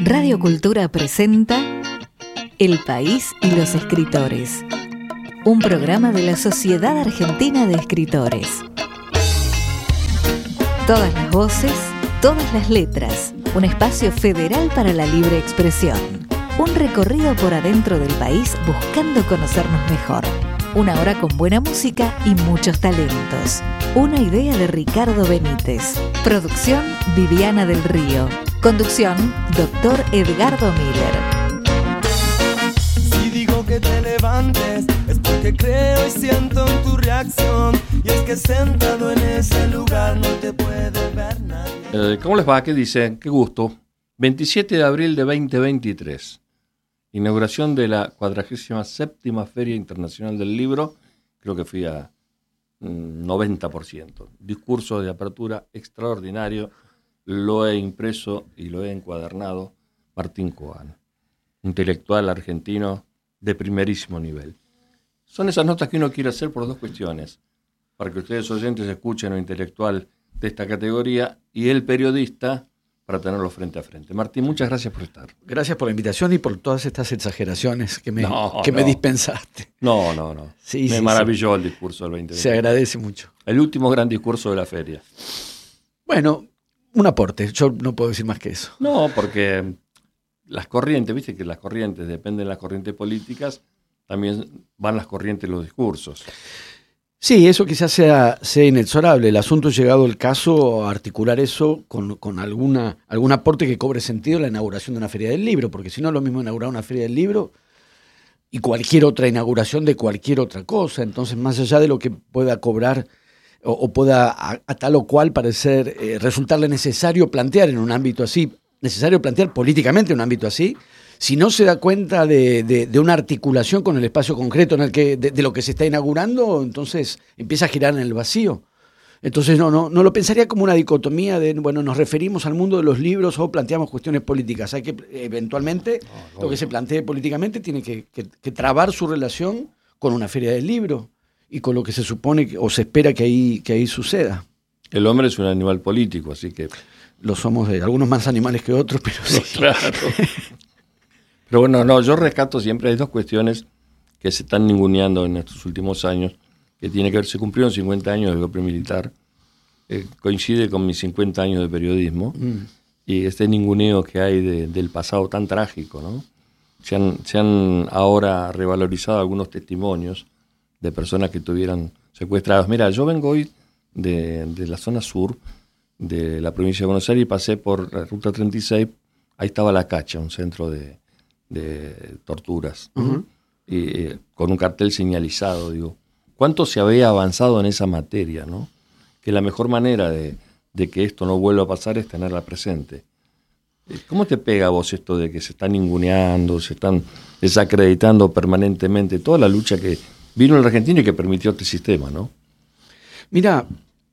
Radio Cultura presenta El País y los Escritores, un programa de la Sociedad Argentina de Escritores. Todas las voces, todas las letras, un espacio federal para la libre expresión. Un recorrido por adentro del país buscando conocernos mejor. Una hora con buena música y muchos talentos. Una idea de Ricardo Benítez. Producción Viviana del Río. Conducción Dr. Edgardo Miller. Si digo que te levantes es porque creo y siento en tu reacción. Y es que sentado en ese lugar no te puede ver nadie. ¿Cómo les va? ¿Qué dicen? Qué gusto. 27 de abril de 2023. Inauguración de la 47ª Feria Internacional del Libro. Creo que fui a 90%. Discurso de apertura extraordinario. Lo he impreso y lo he encuadernado Martín Coan, intelectual argentino de primerísimo nivel. Son esas notas que uno quiere hacer por dos cuestiones. Para que ustedes oyentes escuchen lo intelectual de esta categoría y el periodista para tenerlo frente a frente. Martín, muchas gracias por estar. Gracias por la invitación y por todas estas exageraciones que me dispensaste. No. Sí, me maravilló el discurso del 2020. Se agradece mucho. El último gran discurso de la feria. Bueno, un aporte. Yo no puedo decir más que eso. No, porque las corrientes, viste que las corrientes, dependen de las corrientes políticas, también van las corrientes de los discursos. Sí, eso quizás sea inexorable. El asunto, llegado el caso, a articular eso con algún aporte que cobre sentido en la inauguración de una feria del libro, porque si no es lo mismo inaugurar una feria del libro y cualquier otra inauguración de cualquier otra cosa. Entonces, más allá de lo que pueda cobrar o pueda a tal o cual parecer resultarle necesario plantear en un ámbito así, necesario plantear políticamente en un ámbito así, si no se da cuenta de una articulación con el espacio concreto en el que de lo que se está inaugurando, entonces empieza a girar en el vacío. Entonces no lo pensaría como una dicotomía de, bueno, nos referimos al mundo de los libros o planteamos cuestiones políticas. Hay que, eventualmente, lo que se plantee políticamente tiene que trabar su relación con una feria del libro y con lo que se supone o se espera que ahí suceda. El hombre es un animal político, así que... Lo somos algunos más animales que otros, pero sí. Claro. Pero bueno, yo rescato siempre, hay dos cuestiones que se están ninguneando en estos últimos años, que tiene que ver, se cumplieron 50 años del golpe militar, coincide con mis 50 años de periodismo, y este ninguneo que hay del pasado tan trágico, ¿no? Se han ahora revalorizado algunos testimonios de personas que estuvieran secuestradas. Mira, yo vengo hoy de la zona sur de la provincia de Buenos Aires y pasé por la Ruta 36, ahí estaba La Cacha, un centro de torturas, y con un cartel señalizado. Digo, ¿cuánto se había avanzado en esa materia, no? Que la mejor manera de que esto no vuelva a pasar es tenerla presente. ¿Cómo te pega a vos esto de que se están ninguneando, se están desacreditando permanentemente toda la lucha que vino en la Argentina y que permitió este sistema, no? Mira,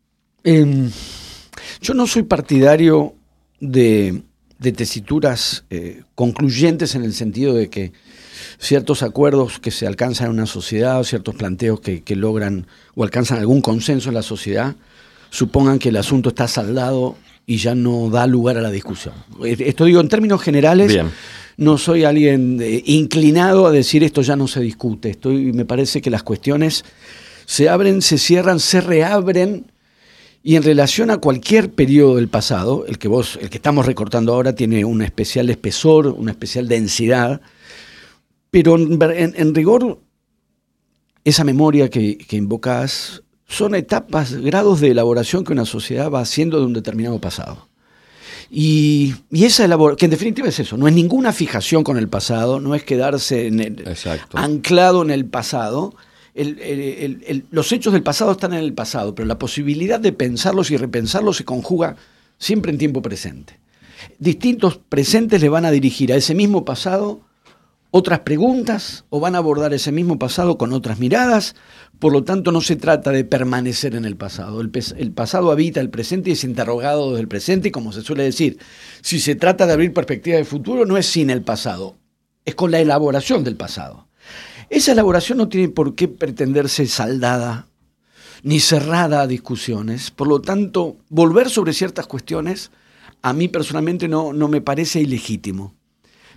yo no soy partidario de tesituras concluyentes en el sentido de que ciertos acuerdos que se alcanzan en una sociedad o ciertos planteos que logran o alcanzan algún consenso en la sociedad supongan que el asunto está saldado y ya no da lugar a la discusión. Esto digo en términos generales. Bien. No soy alguien inclinado a decir esto ya no se discute. Me parece que las cuestiones se abren, se cierran, se reabren. Y en relación a cualquier periodo del pasado, el que estamos recortando ahora tiene un especial espesor, una especial densidad, pero en rigor, esa memoria que invocás son etapas, grados de elaboración que una sociedad va haciendo de un determinado pasado. Y esa elaboración, que en definitiva es eso, no es ninguna fijación con el pasado, no es quedarse anclado en el pasado. Los hechos del pasado están en el pasado, pero la posibilidad de pensarlos y repensarlos se conjuga siempre en tiempo presente. Distintos presentes le van a dirigir a ese mismo pasado otras preguntas o van a abordar ese mismo pasado con otras miradas. Por lo tanto, no se trata de permanecer en el pasado. El pasado habita el presente y es interrogado desde el presente, y como se suele decir, si se trata de abrir perspectiva de futuro, no es sin el pasado, es con la elaboración del pasado. Esa elaboración no tiene por qué pretenderse saldada ni cerrada a discusiones. Por lo tanto, volver sobre ciertas cuestiones a mí personalmente no me parece ilegítimo.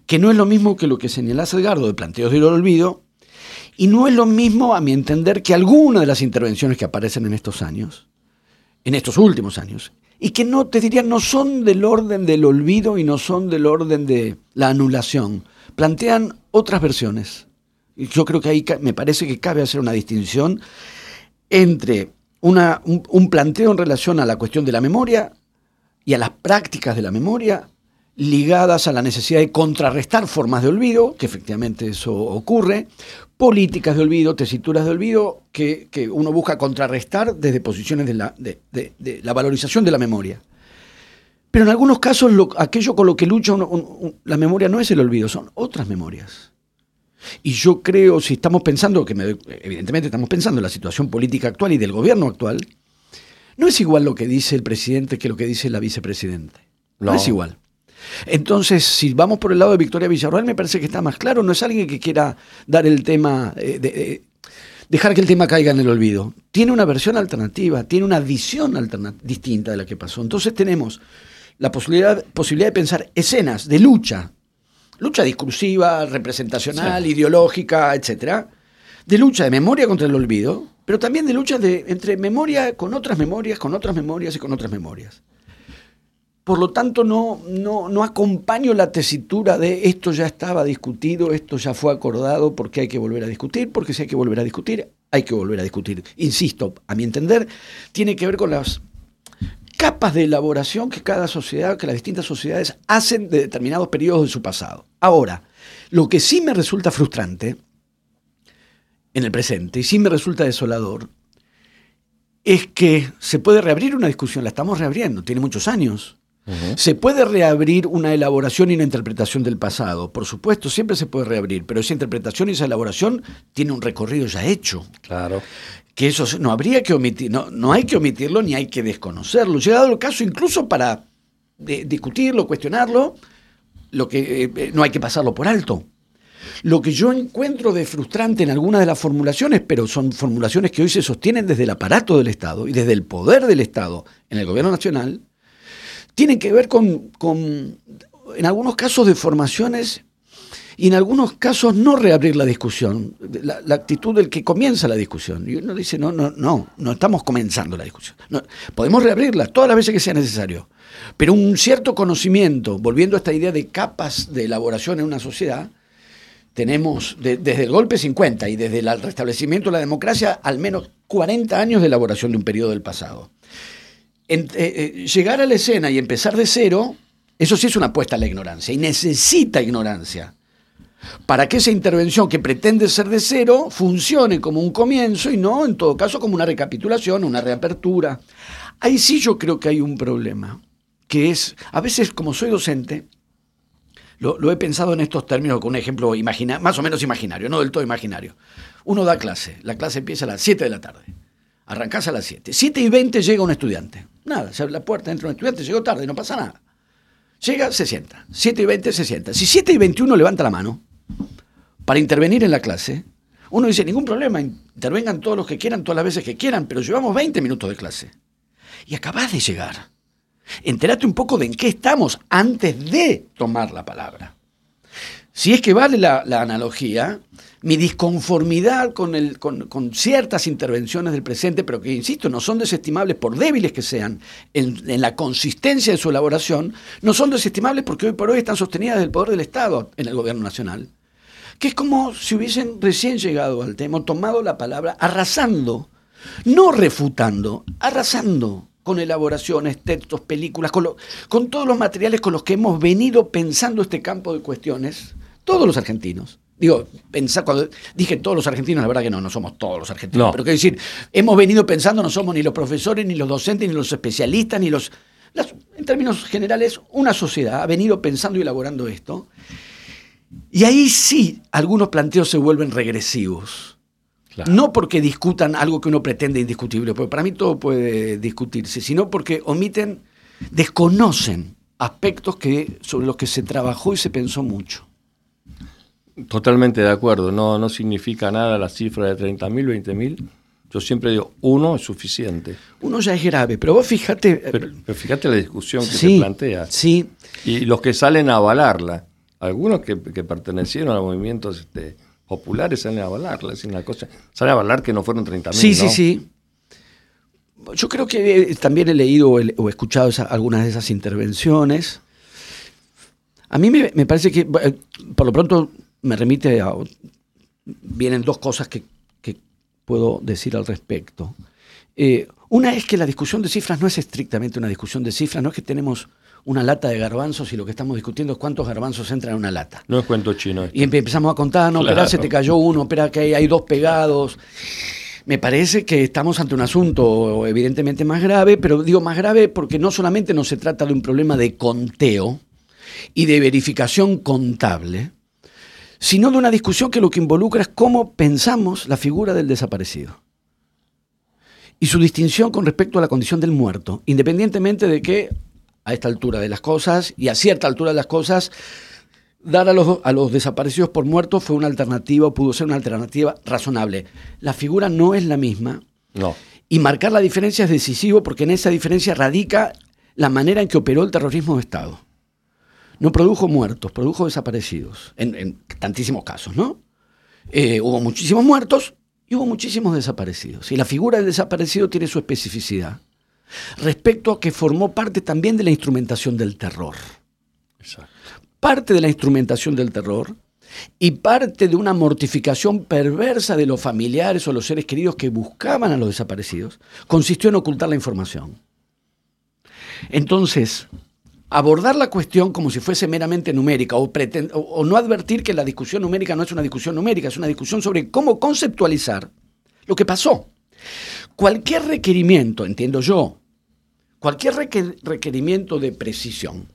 que no es lo mismo que lo que señalás, Edgardo, de planteos del olvido, y no es lo mismo, a mi entender, que alguna de las intervenciones que aparecen en estos años, en estos últimos años, y que no, te diría, no son del orden del olvido y no son del orden de la anulación. Plantean otras versiones. Y yo creo que ahí me parece que cabe hacer una distinción entre un planteo en relación a la cuestión de la memoria y a las prácticas de la memoria ligadas a la necesidad de contrarrestar formas de olvido, que efectivamente eso ocurre, políticas de olvido, tesituras de olvido, que uno busca contrarrestar desde posiciones de la valorización de la memoria. Pero en algunos casos aquello con lo que lucha la memoria no es el olvido, son otras memorias. Y yo creo, si estamos pensando, evidentemente estamos pensando en la situación política actual y del gobierno actual, no es igual lo que dice el presidente que lo que dice la vicepresidenta. No es igual. Entonces, si vamos por el lado de Victoria Villarroel, me parece que está más claro. No es alguien que quiera dar el tema, dejar que el tema caiga en el olvido. Tiene una versión alternativa, tiene una visión distinta de la que pasó. Entonces tenemos la posibilidad de pensar escenas de lucha discursiva, representacional, ideológica, etcétera, de lucha de memoria contra el olvido, pero también de lucha entre memoria con otras memorias y con otras memorias. Por lo tanto, no acompaño la tesitura de esto ya estaba discutido, esto ya fue acordado, porque hay que volver a discutir, porque si hay que volver a discutir, hay que volver a discutir. Insisto, a mi entender, tiene que ver con las capas de elaboración que cada sociedad, que las distintas sociedades hacen de determinados periodos de su pasado. Ahora, lo que sí me resulta frustrante en el presente, y sí me resulta desolador, es que se puede reabrir una discusión, la estamos reabriendo, tiene muchos años. Uh-huh. Se puede reabrir una elaboración y una interpretación del pasado. Por supuesto, siempre se puede reabrir, pero esa interpretación y esa elaboración tiene un recorrido ya hecho. Claro. Que eso no habría que omitir, no hay que omitirlo ni hay que desconocerlo. Llegado el caso, incluso para discutirlo, cuestionarlo, lo que no hay que pasarlo por alto. Lo que yo encuentro de frustrante en algunas de las formulaciones, pero son formulaciones que hoy se sostienen desde el aparato del Estado y desde el poder del Estado en el gobierno nacional, tienen que ver con en algunos casos, deformaciones y en algunos casos no reabrir la discusión, la actitud del que comienza la discusión. Y uno dice, no estamos comenzando la discusión. No, podemos reabrirla todas las veces que sea necesario, pero un cierto conocimiento, volviendo a esta idea de capas de elaboración en una sociedad, tenemos desde el golpe 50 y desde el restablecimiento de la democracia al menos 40 años de elaboración de un periodo del pasado. Llegar a la escena y empezar de cero, eso sí es una apuesta a la ignorancia y necesita ignorancia para que esa intervención que pretende ser de cero funcione como un comienzo y no, en todo caso, como una recapitulación, una reapertura. Ahí sí yo creo que hay un problema, que es, a veces como soy docente, lo he pensado en estos términos con un ejemplo más o menos imaginario, no del todo imaginario. Uno da clase, la clase empieza a las 7 de la tarde. Arrancás a las 7. 7:20 llega un estudiante. Nada, se abre la puerta, entra un estudiante, llegó tarde, no pasa nada. Llega, se sienta. 7:20 se sienta. Si 7:21 levanta la mano para intervenir en la clase, uno dice, ningún problema, intervengan todos los que quieran, todas las veces que quieran, pero llevamos 20 minutos de clase. Y acabás de llegar. Entérate un poco de en qué estamos antes de tomar la palabra. Si es que vale la analogía, mi disconformidad con ciertas intervenciones del presente, pero que, insisto, no son desestimables por débiles que sean en la consistencia de su elaboración, no son desestimables porque hoy por hoy están sostenidas del poder del Estado en el gobierno nacional, que es como si hubiesen recién llegado al tema, tomado la palabra, arrasando, no refutando, arrasando con elaboraciones, textos, películas, con todos los materiales con los que hemos venido pensando este campo de cuestiones, todos los argentinos. Digo, cuando dije todos los argentinos, la verdad que no somos todos los argentinos. No. Pero quiero decir, hemos venido pensando, no somos ni los profesores, ni los docentes, ni los especialistas, en términos generales, una sociedad ha venido pensando y elaborando esto. Y ahí sí, algunos planteos se vuelven regresivos. Claro. No porque discutan algo que uno pretende indiscutible, porque para mí todo puede discutirse, sino porque desconocen aspectos sobre los que se trabajó y se pensó mucho. Totalmente de acuerdo, no significa nada la cifra de 30.000, 20.000. Yo siempre digo, uno es suficiente. Uno ya es grave, pero vos fíjate... Pero fíjate la discusión que se plantea. Sí. Y los que salen a avalarla. algunos que pertenecieron a movimientos populares salen a avalarla, salen a avalar que no fueron 30.000. Sí, ¿no? sí. Yo creo que también he leído o he escuchado algunas de esas intervenciones. A mí me parece que, por lo pronto, me remite a... Vienen dos cosas que puedo decir al respecto. Una es que la discusión de cifras no es estrictamente una discusión de cifras, no es que tenemos una lata de garbanzos y lo que estamos discutiendo es cuántos garbanzos entran en una lata. No es cuento chino. Y empezamos a contar, no, claro. espera, se te cayó uno, espera que hay dos pegados. Me parece que estamos ante un asunto evidentemente más grave, pero digo más grave porque no solamente no se trata de un problema de conteo y de verificación contable, sino de una discusión que lo que involucra es cómo pensamos la figura del desaparecido y su distinción con respecto a la condición del muerto, independientemente de que a esta altura de las cosas y a cierta altura de las cosas, dar a los desaparecidos por muertos fue una alternativa, o pudo ser una alternativa razonable. La figura no es la misma. No. Y marcar la diferencia es decisivo porque en esa diferencia radica la manera en que operó el terrorismo de Estado. No produjo muertos, produjo desaparecidos, en tantísimos casos, ¿no? Hubo muchísimos muertos y hubo muchísimos desaparecidos. Y la figura del desaparecido tiene su especificidad respecto a que formó parte también de la instrumentación del terror. Exacto. Parte de la instrumentación del terror y parte de una mortificación perversa de los familiares o los seres queridos que buscaban a los desaparecidos consistió en ocultar la información. Entonces, abordar la cuestión como si fuese meramente numérica o no advertir que la discusión numérica no es una discusión numérica, es una discusión sobre cómo conceptualizar lo que pasó. Cualquier requerimiento, entiendo yo, cualquier requerimiento de precisión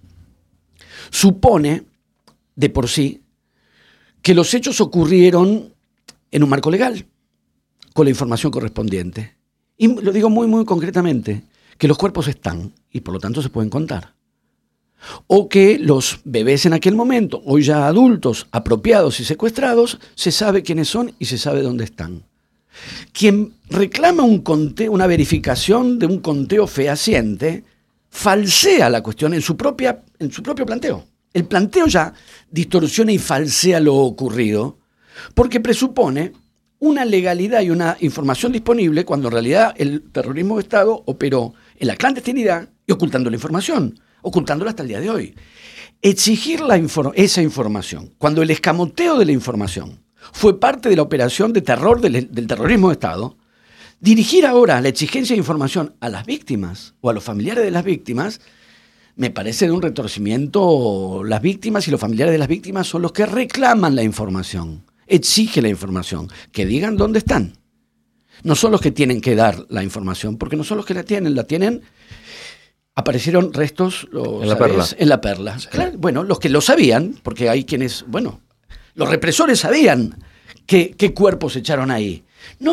supone de por sí que los hechos ocurrieron en un marco legal, con la información correspondiente. Y lo digo muy, muy concretamente, que los cuerpos están y por lo tanto se pueden contar. O que los bebés en aquel momento, hoy ya adultos, apropiados y secuestrados, se sabe quiénes son y se sabe dónde están. Quien reclama un conteo, una verificación de un conteo fehaciente, falsea la cuestión en su propio planteo. El planteo ya distorsiona y falsea lo ocurrido porque presupone una legalidad y una información disponible cuando en realidad el terrorismo de Estado operó en la clandestinidad y ocultando la información, ocultándola hasta el día de hoy. Exigir esa información, cuando el escamoteo de la información fue parte de la operación de terror del terrorismo de Estado, dirigir ahora la exigencia de información a las víctimas o a los familiares de las víctimas, me parece de un retorcimiento. Las víctimas y los familiares de las víctimas son los que reclaman la información, exigen la información, que digan dónde están. No son los que tienen que dar la información, porque no son los que la tienen. Aparecieron restos en la Perla. Sí. Claro, bueno, los que lo sabían, porque hay quienes, los represores sabían qué cuerpos echaron ahí. No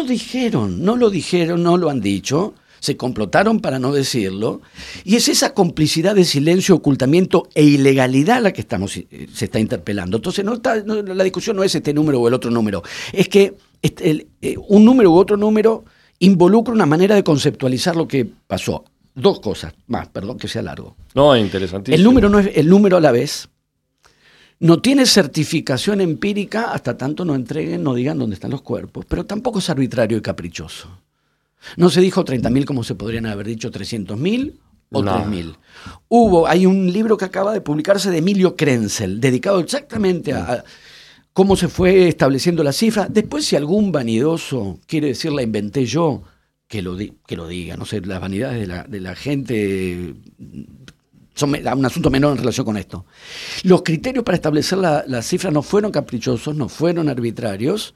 lo han dicho, se complotaron para no decirlo, y es esa complicidad de silencio, ocultamiento e ilegalidad la que se está interpelando. Entonces la discusión no es este número o el otro número, es que un número u otro número involucra una manera de conceptualizar lo que pasó. Dos cosas más, perdón que sea largo. No, interesantísimo. El número no es el número a la vez. No tiene certificación empírica hasta tanto no entreguen, no digan dónde están los cuerpos, pero tampoco es arbitrario y caprichoso. No se dijo 30.000 como se podrían haber dicho 300.000 o 3.000. Hay un libro que acaba de publicarse de Emilio Krenzel, dedicado exactamente a cómo se fue estableciendo la cifra. Después, si algún vanidoso quiere decir la inventé yo, que lo diga. No sé, las vanidades de la gente son un asunto menor en relación con esto. Los criterios para establecer la cifra no fueron caprichosos, no fueron arbitrarios,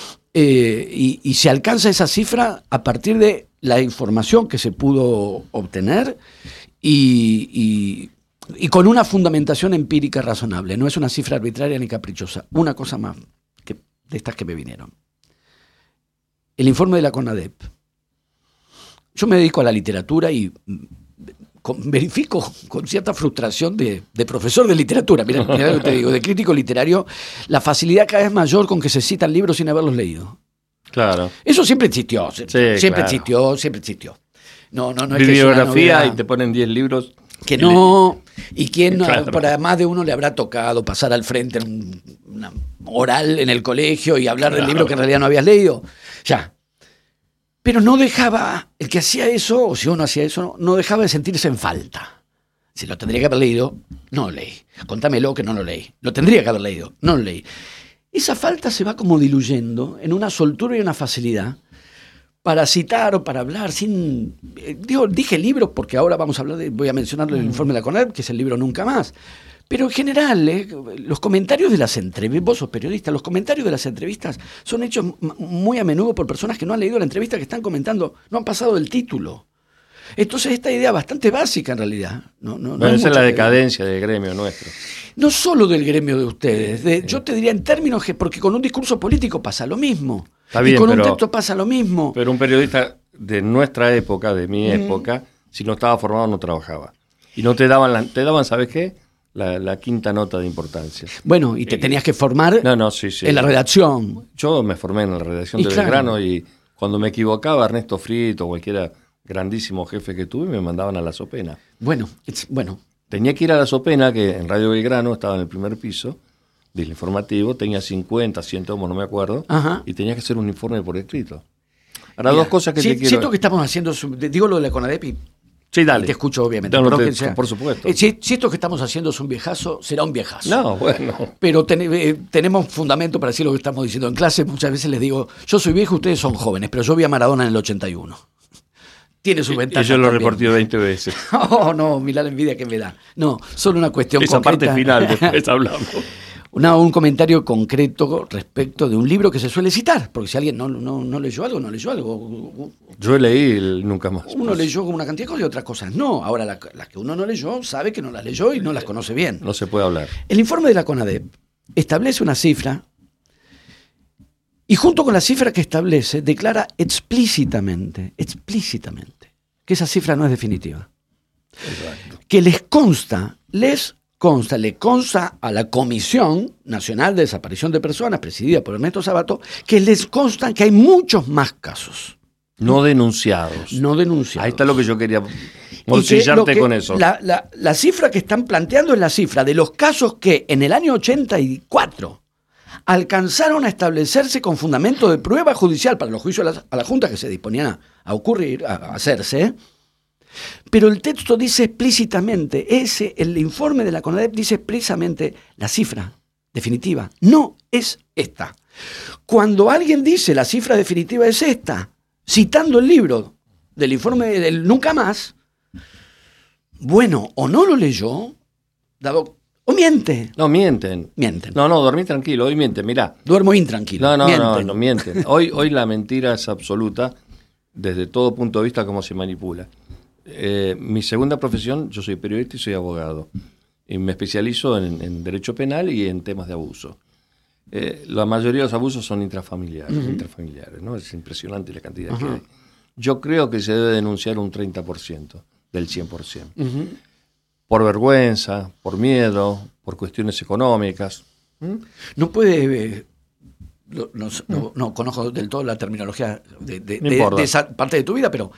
y se alcanza esa cifra a partir de la información que se pudo obtener y con una fundamentación empírica razonable. No es una cifra arbitraria ni caprichosa. Una cosa más de estas que me vinieron. El informe de la CONADEP. Yo me dedico a la literatura y verifico con cierta frustración de profesor de literatura, mira lo que te digo, de crítico literario, la facilidad cada vez mayor con que se citan libros sin haberlos leído. Claro. Eso siempre existió, siempre existió. No es bibliografía que sea una y te ponen 10 libros Que no, y quién Claro. para más de uno le habrá tocado pasar al frente en una oral en el colegio y hablar del libro que en realidad no habías leído. Ya. Pero no dejaba, el que hacía eso, o si uno hacía eso, no dejaba de sentirse en falta. Si lo tendría que haber leído, no lo leí. Contámelo que no lo leí. Lo tendría que haber leído, no lo leí. Esa falta se va como diluyendo en una soltura y una facilidad para citar o para hablar sin... dije libros porque ahora vamos a hablar voy a mencionar el informe de la CONADEP, que es el libro Nunca Más. Pero en general, los comentarios de las entrevistas, vos sos periodista, los comentarios de las entrevistas son hechos muy a menudo por personas que no han leído la entrevista, que están comentando, no han pasado el título. Entonces esta idea bastante básica en realidad. No Esa es la mucho decadencia del gremio nuestro. no solo del gremio de ustedes, yo te diría en términos que, porque con un discurso político pasa lo mismo. Está bien, y con un pero- texto pasa lo mismo. Pero un periodista de nuestra época, de mi época, si no estaba formado no trabajaba. Y no te daban, ¿sabes qué? La quinta nota de importancia. Bueno, y te tenías que formar Sí. en la redacción. Yo me formé en la redacción Y de claro. Belgrano y cuando me equivocaba, Ernesto Frito o cualquiera grandísimo jefe que tuve, me mandaban a la Sopena. Bueno. Tenía que ir a la Sopena, que en Radio Belgrano estaba en el primer piso del informativo, tenía 50, 100 tomos, no me acuerdo, Ajá. y tenía que hacer un informe por escrito. Ahora, Mira, dos cosas que te quiero... siento que estamos haciendo, digo lo de la CONADEP y Sí, dale. te escucho obviamente. No, no, pero que sea- por supuesto. Si esto que estamos haciendo es un viejazo, será un viejazo. No, bueno. Pero tenemos fundamento para decir lo que estamos diciendo en clase. Muchas veces les digo, yo soy viejo, ustedes son jóvenes, pero yo vi a Maradona en el 81. Tiene su ventaja. Y yo lo he también. repartido 20 veces. Oh, no, mirá la envidia que me da. No, solo una cuestión Esa concreta. parte final, después hablamos. Un comentario concreto respecto de un libro que se suele citar, porque si alguien no leyó algo, no leyó algo. Yo leí Nunca Más. Uno leyó una cantidad de cosas y otras cosas no. Ahora, las que uno no leyó, sabe que no las leyó y no las conoce bien. No se puede hablar. El informe de la CONADEP establece una cifra y junto con la cifra que establece, declara explícitamente, que esa cifra no es definitiva. Exacto. Que le consta a la Comisión Nacional de Desaparición de Personas, presidida por Ernesto Sabato, que les consta que hay muchos más casos No denunciados. no denunciados. Ahí está lo que yo quería Y que bolsillarte lo que- con eso. La cifra que están planteando es la cifra de los casos que en el año 84 alcanzaron a establecerse con fundamento de prueba judicial para los juicios a la Junta que se disponían a ocurrir, a hacerse. Pero el texto dice explícitamente, el informe de la CONADEP dice explícitamente la cifra definitiva no es esta. Cuando alguien dice la cifra definitiva es esta, citando el libro del informe del Nunca Más, bueno, o no lo leyó, o miente. No, mienten. Mienten. No, dormí tranquilo. Hoy mienten, mirá. Duermo intranquilo. No mienten. Hoy la mentira es absoluta desde todo punto de vista cómo se manipula. Mi segunda profesión, yo soy periodista y soy abogado. Y me especializo en derecho penal y en temas de abuso. La mayoría de los abusos son intrafamiliares, ¿no? Es impresionante la cantidad que hay. Yo creo que se debe denunciar un 30% del 100%. Por vergüenza, por miedo, por cuestiones económicas. No puede... No conozco del todo la terminología No importa. de esa parte de tu vida, pero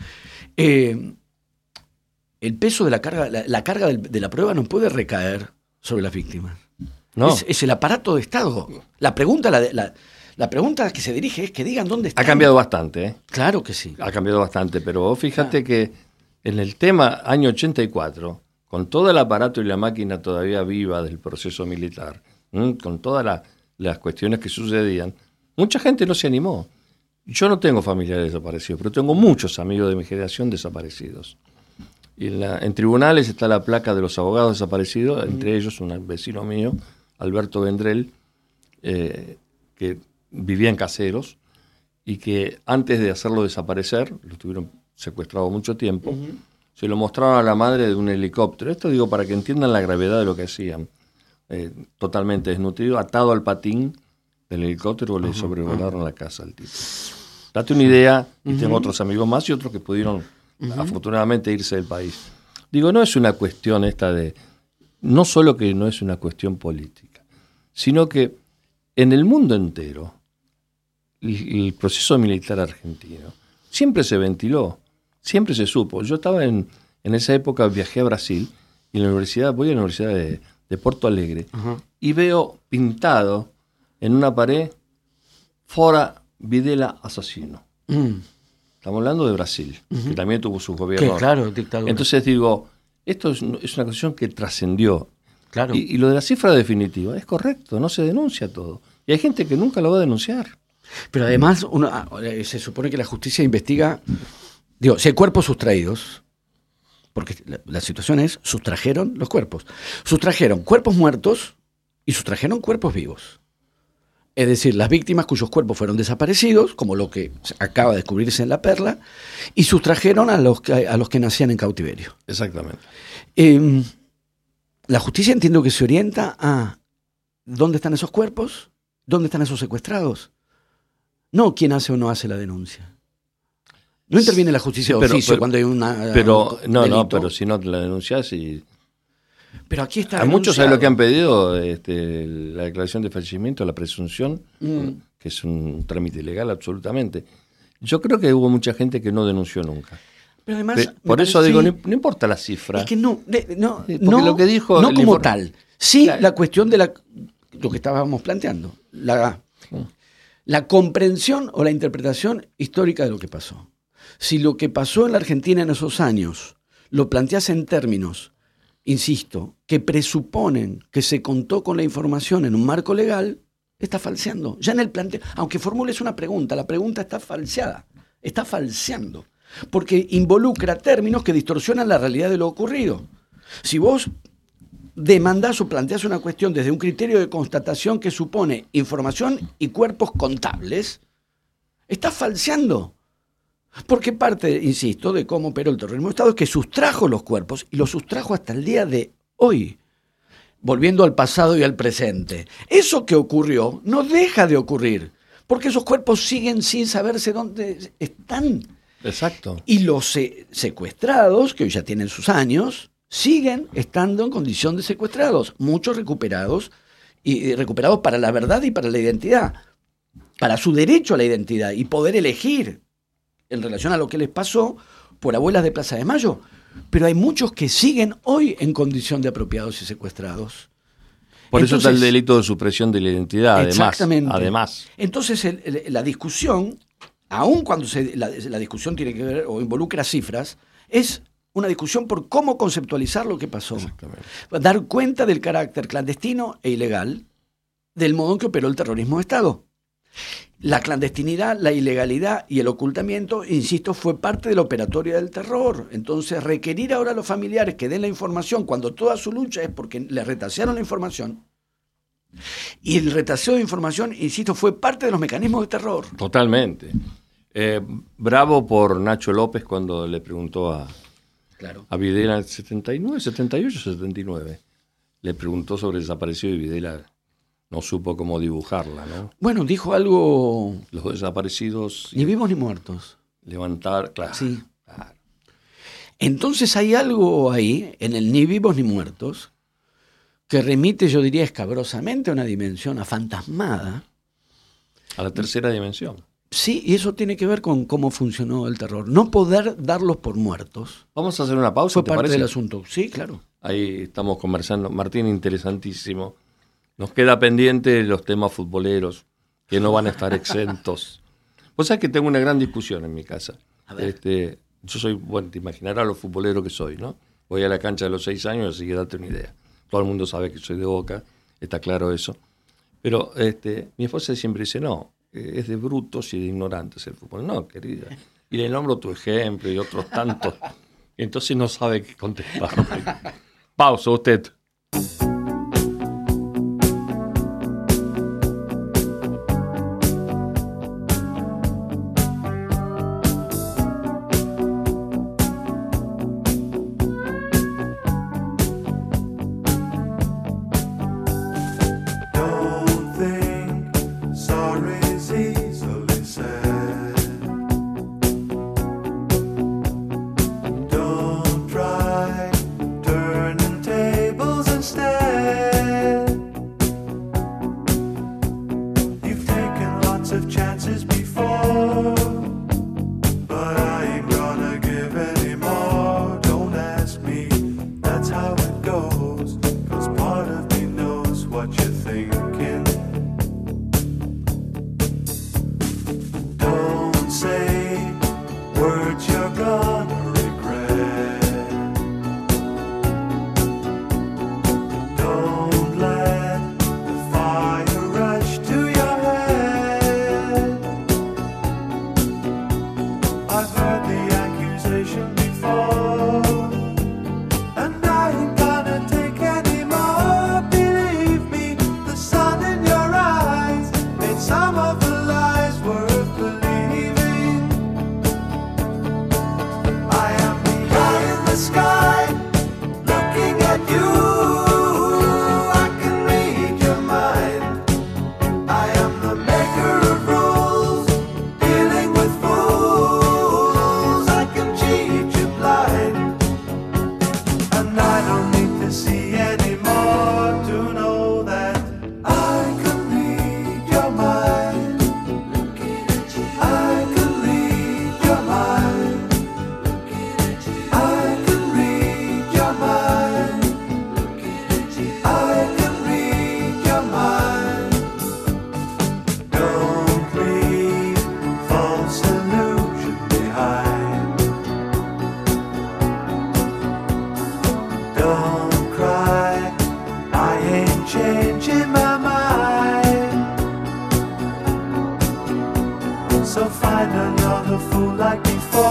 el peso de la carga de la prueba no puede recaer sobre las víctimas. No. Es el aparato de Estado. La pregunta que se dirige es que digan dónde están. Ha cambiado bastante, ¿eh? Claro que sí. Ha cambiado bastante, pero vos fíjate que en el tema año 84, con todo el aparato y la máquina todavía viva del proceso militar, con todas las cuestiones que sucedían, mucha gente no se animó. Yo no tengo familiares desaparecidos, pero tengo muchos amigos de mi generación desaparecidos. Y en tribunales está la placa de los abogados desaparecidos, entre ellos un vecino mío, Alberto Vendrell, que vivía en Caseros y que antes de hacerlo desaparecer, lo tuvieron secuestrado mucho tiempo, se lo mostraron a la madre de un helicóptero. Esto digo para que entiendan la gravedad de lo que hacían. Totalmente desnutrido, atado al patín del helicóptero, le sobrevolaron la casa al tipo. Date una idea, y tengo otros amigos más y otros que pudieron afortunadamente irse del país. Digo, no es una cuestión esta de... No solo que no es una cuestión política, sino que en el mundo entero el proceso militar argentino siempre se ventiló, siempre se supo. Yo estaba en esa época, viajé a Brasil y voy a la Universidad de Porto Alegre, Ajá. y veo pintado en una pared, Fora Videla asesino. Estamos hablando de Brasil, que también tuvo su gobierno. Que, claro, dictadura. Entonces digo, esto es una cuestión que trascendió. Claro. Y lo de la cifra definitiva es correcto, no se denuncia todo. Y hay gente que nunca lo va a denunciar. Pero además, se supone que la justicia investiga, si hay cuerpos sustraídos, porque la situación es, sustrajeron los cuerpos. Sustrajeron cuerpos muertos y sustrajeron cuerpos vivos. Es decir, las víctimas cuyos cuerpos fueron desaparecidos, como lo que acaba de descubrirse en La Perla, y sustrajeron a los que nacían en cautiverio. Exactamente. La justicia entiendo que se orienta a dónde están esos cuerpos, dónde están esos secuestrados. No quién hace o no hace la denuncia. No interviene la justicia de oficio cuando hay un delito. Pero si no te la denuncias y... Pero aquí está a muchos denunciado. es lo que han pedido, la declaración de fallecimiento, la presunción, que es un trámite legal absolutamente. Yo creo que hubo mucha gente que no denunció nunca. Pero además, por eso digo, no importa la cifra. Es que no lo que dijo no como tal. Sí, la cuestión de lo que estábamos planteando, la comprensión o la interpretación histórica de lo que pasó. Si lo que pasó en la Argentina en esos años lo planteas en términos, insisto, que presuponen que se contó con la información en un marco legal, está falseando. Ya en el planteo, aunque formules una pregunta, la pregunta está falseada, está falseando, porque involucra términos que distorsionan la realidad de lo ocurrido. Si vos demandás o planteás una cuestión desde un criterio de constatación que supone información y cuerpos contables, estás falseando. Porque parte, insisto, de cómo operó el terrorismo de Estado es que sustrajo los cuerpos y los sustrajo hasta el día de hoy, volviendo al pasado y al presente. Eso que ocurrió no deja de ocurrir, porque esos cuerpos siguen sin saberse dónde están. Exacto. Y los secuestrados, que hoy ya tienen sus años, siguen estando en condición de secuestrados, muchos recuperados, y recuperados para la verdad y para la identidad, para su derecho a la identidad y poder elegir en relación a lo que les pasó por abuelas de Plaza de Mayo. Pero hay muchos que siguen hoy en condición de apropiados y secuestrados. Por eso está el delito de supresión de la identidad, exactamente. Además. Entonces, la discusión, aun cuando la discusión tiene que ver o involucra cifras, es una discusión por cómo conceptualizar lo que pasó. Dar cuenta del carácter clandestino e ilegal del modo en que operó el terrorismo de Estado. La clandestinidad, la ilegalidad y el ocultamiento, insisto, fue parte de la operatoria del terror. Entonces, requerir ahora a los familiares que den la información cuando toda su lucha es porque les retasearon la información, y el retaseo de información, insisto, fue parte de los mecanismos de terror. Totalmente. Bravo por Nacho López cuando le preguntó a Videla en 79, 78, 79. Le preguntó sobre el desaparecido y Videla no supo cómo dibujarla, ¿no? Bueno, dijo algo... Los desaparecidos... Ni vivos ni muertos. Levantar, claro. Sí. Claro. Entonces hay algo ahí, en el ni vivos ni muertos, que remite, yo diría, escabrosamente a una dimensión afantasmada. A la tercera dimensión. Sí, y eso tiene que ver con cómo funcionó el terror. No poder darlos por muertos. Vamos a hacer una pausa, fue ¿te parte parece? del asunto. Sí, claro. Ahí estamos conversando. Martín, interesantísimo. Nos queda pendiente los temas futboleros, que no van a estar exentos. Vos sabés que tengo una gran discusión en mi casa. A ver. Yo soy, bueno, te imaginarás lo futbolero que soy, ¿no? Voy a la cancha de los 6 años, así que date una idea. Todo el mundo sabe que soy de Boca, está claro eso. Pero mi esposa siempre dice, no, es de brutos y de ignorantes el fútbol. No, querida. Y le nombro tu ejemplo y otros tantos. Y entonces no sabe qué contestarme. Pausa usted. Don't try turning tables instead.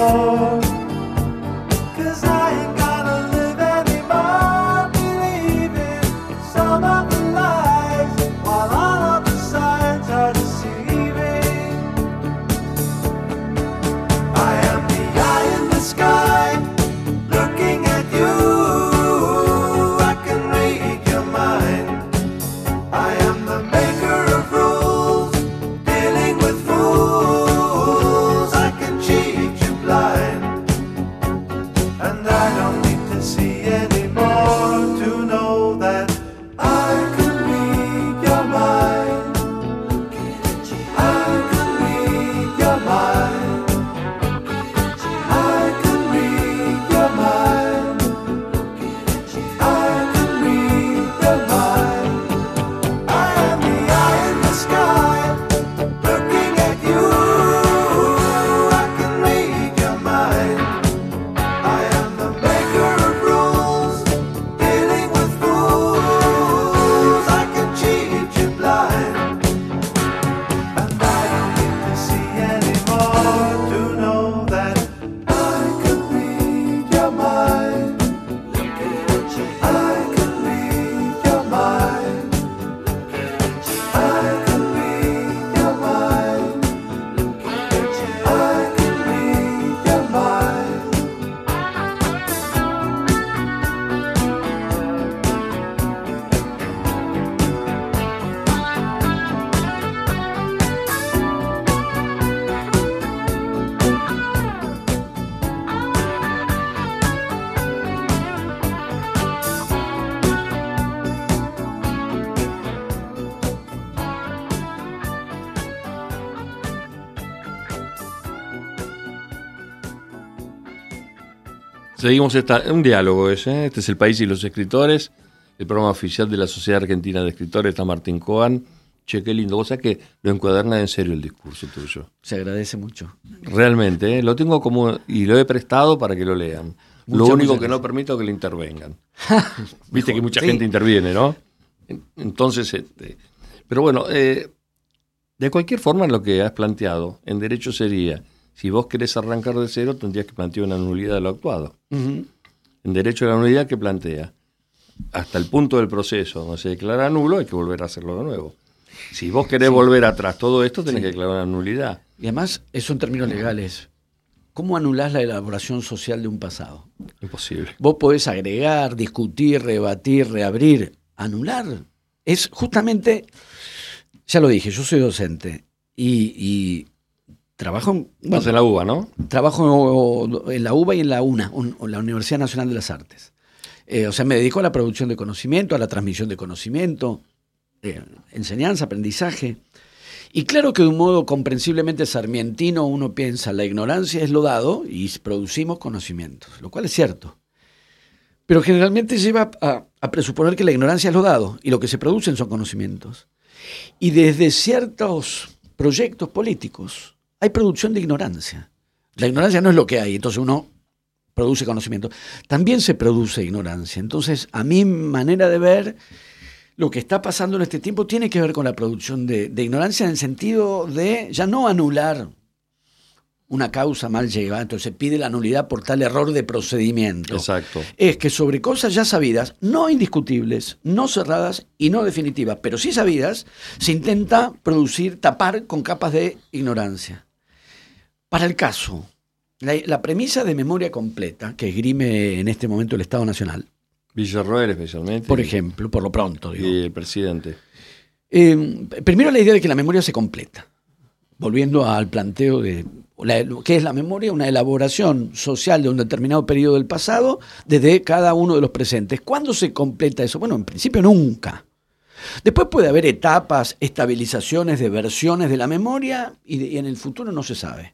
anymore. 'Cause I ain't gotta live anymore, believing some of the lies, while all of the signs are deceiving. I am the eye in the sky, looking at you. I can read your mind. I am the maker of rules, dealing with fools. I can cheat you blind, and I don't need to see anymore to know that I can read your mind. I can read your mind. I can read your mind. I can read your mind. I am the eye in the sky, looking at you. I can read your mind. I am the maker of rules, dealing with fools. I can cheat you blind, and I don't need to see anymore to know that I can read your mind. I can read your mind. I can read your mind. I can read your mind. Seguimos un diálogo ese. Este es El País y los Escritores, el programa oficial de la Sociedad Argentina de Escritores. Está Martín Coan. Che, qué lindo. Vos sabés que lo encuaderna en serio el discurso tuyo. Se agradece mucho. Realmente, ¿eh? Lo tengo como... y lo he prestado para que lo lean. Lo único que no permito es que le intervengan. Viste que mucha gente interviene, ¿no? Entonces, pero bueno, de cualquier forma lo que has planteado en derecho sería, si vos querés arrancar de cero, tendrías que plantear una nulidad de lo actuado. Ujú. En derecho de la nulidad, ¿qué plantea? Hasta el punto del proceso donde se declara nulo, hay que volver a hacerlo de nuevo. Si vos querés volver atrás todo esto, tenés que declarar una nulidad. Y además, eso en términos legales. ¿Cómo anulás la elaboración social de un pasado? Imposible. Vos podés agregar, discutir, rebatir, reabrir. Anular es justamente, ya lo dije, yo soy docente y trabajo Estás en la UBA, ¿no? trabajo en la UBA y en la UNA, la Universidad Nacional de las Artes. O sea, me dedico a la producción de conocimiento, a la transmisión de conocimiento, enseñanza, aprendizaje. Y claro que de un modo comprensiblemente sarmientino uno piensa, la ignorancia es lo dado y producimos conocimientos, lo cual es cierto. Pero generalmente lleva a presuponer que la ignorancia es lo dado y lo que se producen son conocimientos. Y desde ciertos proyectos políticos hay producción de ignorancia. La ignorancia no es lo que hay, entonces uno produce conocimiento. También se produce ignorancia. Entonces, a mi manera de ver, lo que está pasando en este tiempo tiene que ver con la producción de ignorancia en el sentido de ya no anular una causa mal llevada, entonces se pide la nulidad por tal error de procedimiento. Exacto. Es que sobre cosas ya sabidas, no indiscutibles, no cerradas y no definitivas, pero sí sabidas, se intenta tapar con capas de ignorancia. Para el caso, la premisa de memoria completa que esgrime en este momento el Estado Nacional, Villarroel especialmente. por ejemplo, por lo pronto, digo. Y el presidente. Primero la idea de que la memoria se completa, volviendo al planteo de ¿qué es la memoria? Una elaboración social de un determinado periodo del pasado desde cada uno de los presentes. ¿Cuándo se completa eso? Bueno, en principio nunca. Después puede haber etapas, estabilizaciones de versiones de la memoria y en el futuro no se sabe.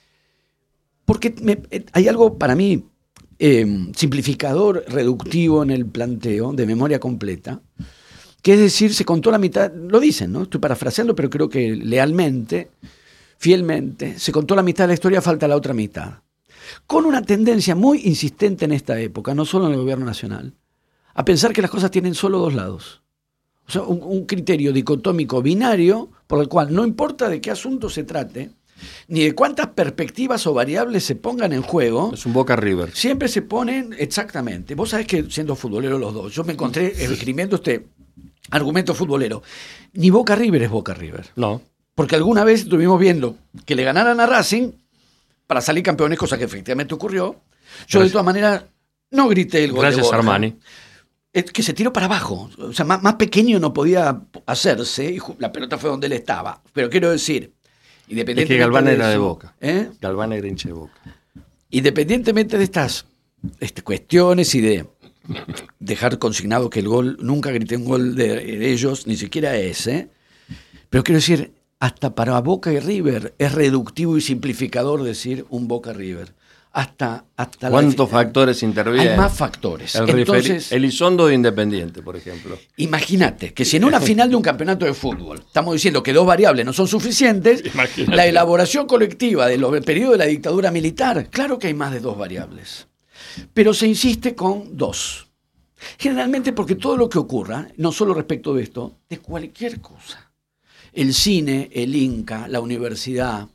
Porque hay algo para mí simplificador, reductivo en el planteo de memoria completa, que es decir, se contó la mitad, lo dicen, ¿no? Estoy parafraseando, pero creo que lealmente, fielmente, se contó la mitad de la historia, falta la otra mitad. Con una tendencia muy insistente en esta época, no solo en el gobierno nacional, a pensar que las cosas tienen solo dos lados. O sea, un criterio dicotómico binario por el cual no importa de qué asunto se trate, ni de cuántas perspectivas o variables se pongan en juego. Es un Boca River. Siempre se ponen, exactamente. Vos sabés que siendo futboleros los dos, yo me encontré esgrimiendo este argumento futbolero. Ni Boca River es Boca River. No. Porque alguna vez estuvimos viendo que le ganaran a Racing para salir campeones, cosa que efectivamente ocurrió. Yo de todas maneras no grité el gol de Gracias, Borja. Armani. Es que se tiró para abajo. O sea, más pequeño no podía hacerse y la pelota fue donde él estaba. Pero quiero decir, Es independientemente que Galván de era de eso, Boca. ¿eh? Galván era hincha de Boca. Independientemente de estas cuestiones y de dejar consignado que el gol, nunca grité un gol de ellos, ni siquiera ese, pero quiero decir, hasta para Boca y River es reductivo y simplificador decir un Boca River. Hasta ¿Cuántos factores intervienen? Hay más factores. Entonces, Elizondo de Independiente, por ejemplo. Imagínate que si en una final de un campeonato de fútbol estamos diciendo que 2 variables no son suficientes, Imagínate. la elaboración colectiva del periodo de la dictadura militar, claro que hay más de 2 variables. Pero se insiste con 2. Generalmente porque todo lo que ocurra, no solo respecto de esto, de cualquier cosa. El cine, el Inca, la universidad,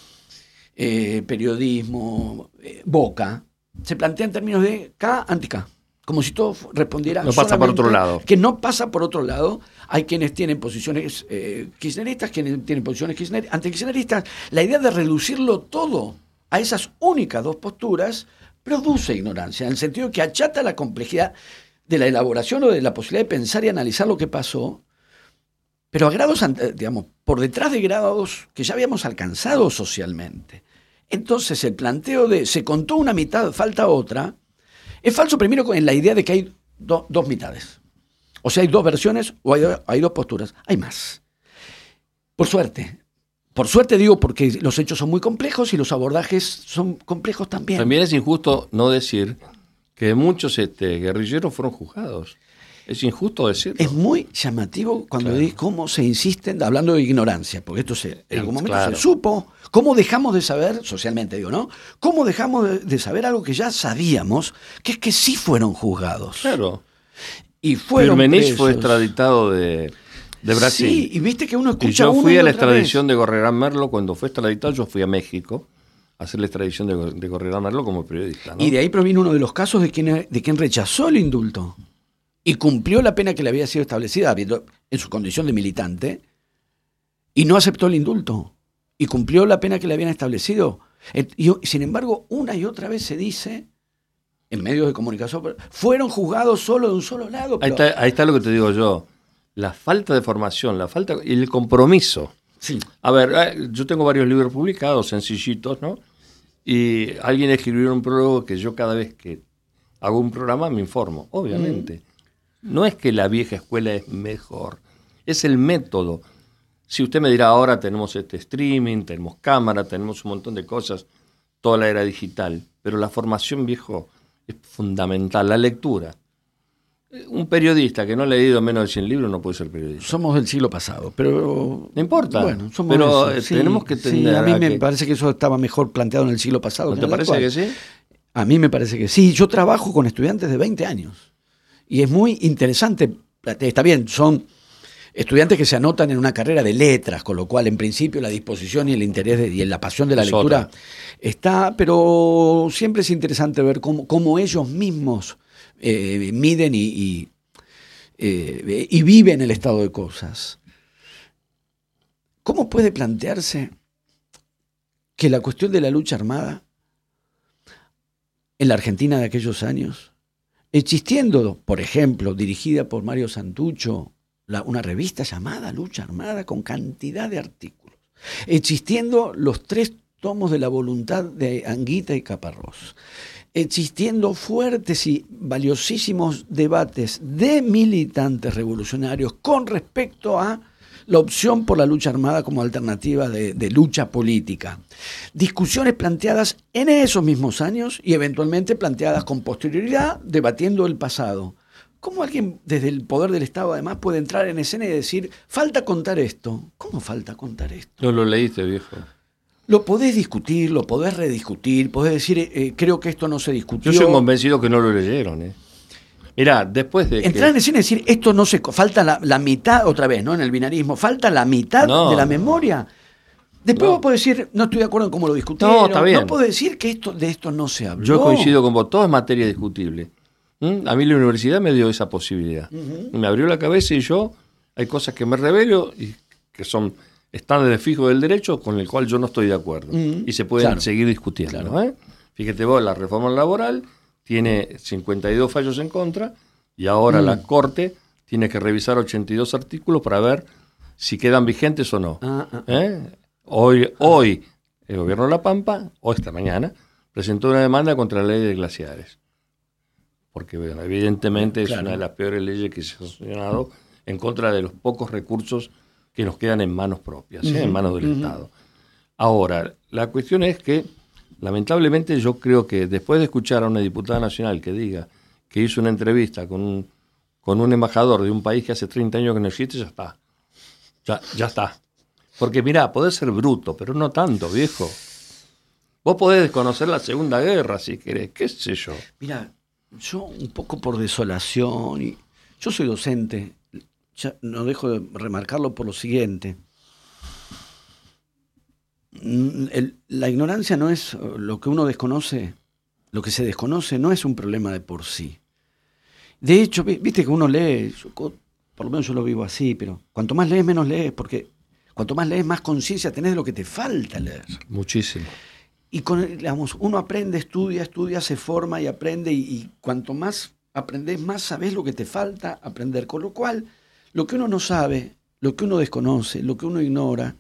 periodismo, Boca, se plantea en términos de K anti-K. Como si todo respondiera. No pasa por otro lado. Que no pasa por otro lado. Hay quienes tienen posiciones kirchneristas, quienes tienen posiciones antikirchneristas. La idea de reducirlo todo a esas únicas 2 posturas produce ignorancia, en el sentido de que achata la complejidad de la elaboración o de la posibilidad de pensar y analizar lo que pasó, pero a grados, digamos, por detrás de grados que ya habíamos alcanzado socialmente. Entonces el planteo de se contó una mitad, falta otra, es falso primero en la idea de que hay 2 mitades. O sea, hay 2 versiones o hay 2 posturas. Hay más. Por suerte. Por suerte digo porque los hechos son muy complejos y los abordajes son complejos también. También es injusto no decir que muchos guerrilleros fueron juzgados. Es injusto decirlo. Es muy llamativo cuando dices cómo se insisten, hablando de ignorancia, porque esto en algún momento Claro. se supo. ¿Cómo dejamos de saber, socialmente digo, ¿no? ¿Cómo dejamos de saber algo que ya sabíamos, que es que sí fueron juzgados? Claro. Y fueron Firmenich fue presos. extraditado de Brasil. Sí, y viste que uno Y escucha yo una fui y a la otra extradición vez. de Gorrerán Merlo. Cuando fue extraditado, yo fui a México a hacer la extradición de Gorrerán Merlo como periodista, ¿no? Y de ahí provino uno de los casos de quien rechazó el indulto y cumplió la pena que le había sido establecida en su condición de militante y no aceptó el indulto y cumplió la pena que le habían establecido. Y, sin embargo, una y otra vez se dice en medios de comunicación, fueron juzgados solo de un solo lado. Ahí pero- está lo que te digo yo. La falta de formación, la falta y el compromiso. Sí. A ver, yo tengo varios libros publicados, sencillitos, ¿no? Y alguien escribió un prólogo que yo cada vez que hago un programa me informo, obviamente. No es que la vieja escuela es mejor, es el método. Si usted me dirá, ahora tenemos streaming, tenemos cámara, tenemos un montón de cosas, toda la era digital, pero la formación, viejo, es fundamental, la lectura. Un periodista que no ha leído menos de 100 libros no puede ser periodista. Somos del siglo pasado, pero... No importa, Bueno, somos pero eso, sí, tenemos que sí, tender a mí a me que- parece que eso estaba mejor planteado en el siglo pasado. ¿No que te en el parece actual. que sí? A mí me parece que sí. Yo trabajo con estudiantes de 20 años. Y es muy interesante. Está bien, son estudiantes que se anotan en una carrera de letras, con lo cual, en principio, la disposición y el interés y la pasión de la Es lectura otra. está, pero siempre es interesante ver cómo ellos mismos miden y viven el estado de cosas. ¿Cómo puede plantearse que la cuestión de la lucha armada en la Argentina de aquellos años, existiendo, por ejemplo, dirigida por Mario Santucho, una revista llamada Lucha Armada con cantidad de artículos, existiendo los 3 tomos de la voluntad de Anguita y Caparrós, existiendo fuertes y valiosísimos debates de militantes revolucionarios con respecto a la opción por la lucha armada como alternativa de lucha política. Discusiones planteadas en esos mismos años y eventualmente planteadas con posterioridad, debatiendo el pasado. ¿Cómo alguien desde el poder del Estado además puede entrar en escena y decir, falta contar esto? ¿Cómo falta contar esto? No lo leíste, viejo. Lo podés discutir, lo podés rediscutir, podés decir, creo que esto no se discutió. Yo soy convencido que no lo leyeron. Mirá, después de Entrar en que... escena y decir, esto no se... Falta la mitad, otra vez, ¿no? En el binarismo, falta la mitad No. de la memoria. Después No. vos podés decir, no estoy de acuerdo en cómo lo discutieron. No, está bien. No puedo decir que de esto no se habló. Yo coincido con vos, todo es materia discutible. A mí la universidad me dio esa posibilidad. Me abrió la cabeza y hay cosas que me revelo y que son estándares fijos del derecho con el cual yo no estoy de acuerdo. Y se pueden Claro. seguir discutiendo. Claro. Fíjate vos, la reforma laboral tiene 52 fallos en contra y ahora la Corte tiene que revisar 82 artículos para ver si quedan vigentes o no. Hoy el gobierno de La Pampa, o esta mañana, presentó una demanda contra la ley de glaciares. Porque bueno, evidentemente es una de las peores leyes que se ha sancionado en contra de los pocos recursos que nos quedan en manos propias, en manos del Estado. Ahora, la cuestión es que, lamentablemente, yo creo que después de escuchar a una diputada nacional que diga que hizo una entrevista con un embajador de un país que hace 30 años que no existe, ya está. Ya está. Porque mirá, podés ser bruto, pero no tanto, viejo. Vos podés desconocer la Segunda Guerra si querés, qué sé yo. Mira, yo un poco por desolación, y yo soy docente, ya no dejo de remarcarlo por lo siguiente. La ignorancia no es lo que uno desconoce, lo que se desconoce no es un problema de por sí. De hecho, viste que uno lee, por lo menos yo lo vivo así, pero cuanto más lees, menos lees, porque cuanto más lees, más conciencia tenés de lo que te falta leer. Muchísimo. Y uno aprende, estudia, se forma y aprende, y cuanto más aprendes, más sabés lo que te falta aprender. Con lo cual, lo que uno no sabe, lo que uno desconoce, lo que uno ignora,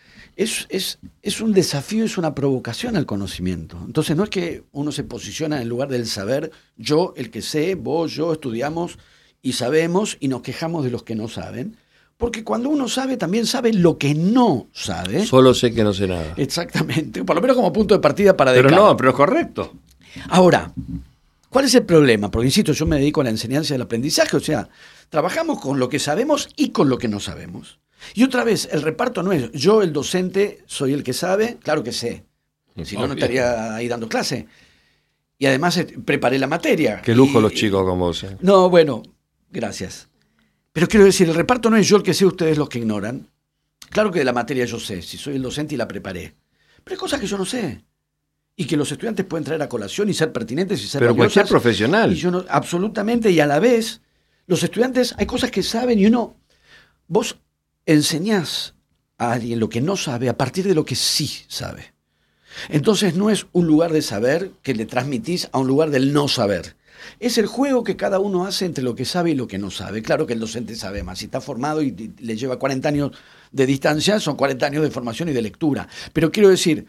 es un desafío, es una provocación al conocimiento. Entonces no es que uno se posiciona en lugar del saber, yo, el que sé, vos, yo, estudiamos y sabemos y nos quejamos de los que no saben. Porque cuando uno sabe, también sabe lo que no sabe. Solo sé que no sé nada. Exactamente, por lo menos como punto de partida para Pero Descartes. no, pero es correcto. Ahora, ¿cuál es el problema? Porque, insisto, yo me dedico a la enseñanza del aprendizaje, o sea, trabajamos con lo que sabemos y con lo que no sabemos. Y otra vez, el reparto no es yo, el docente, soy el que sabe, claro que sé, si no, no estaría ahí dando clase. Y además preparé la materia. Qué lujo los chicos como vos. No, bueno, gracias. Pero quiero decir, el reparto no es yo el que sé, ustedes los que ignoran. Claro que de la materia yo sé, si soy el docente y la preparé. Pero hay cosas que yo no sé. Y que los estudiantes pueden traer a colación y ser pertinentes y ser Pero valiosas. cualquier profesional. Y yo no, absolutamente, y a la vez, los estudiantes, hay cosas que saben y vos enseñás a alguien lo que no sabe a partir de lo que sí sabe. Entonces no es un lugar de saber que le transmitís a un lugar del no saber. Es el juego que cada uno hace entre lo que sabe y lo que no sabe. Claro que el docente sabe más. Si está formado y le lleva 40 años de distancia, son 40 años de formación y de lectura. Pero quiero decir,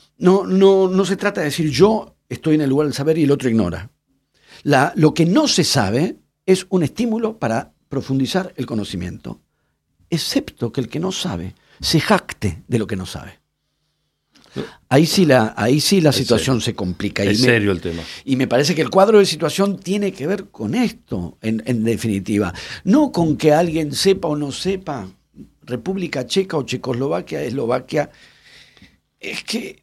no se trata de decir yo estoy en el lugar del saber y el otro ignora. Lo que no se sabe es un estímulo para profundizar el conocimiento. Excepto que el que no sabe se jacte de lo que no sabe. Ahí sí la situación se complica. Es serio el tema. Y me parece que el cuadro de situación tiene que ver con esto, en definitiva. No con que alguien sepa o no sepa, República Checa o Checoslovaquia, Eslovaquia. Es que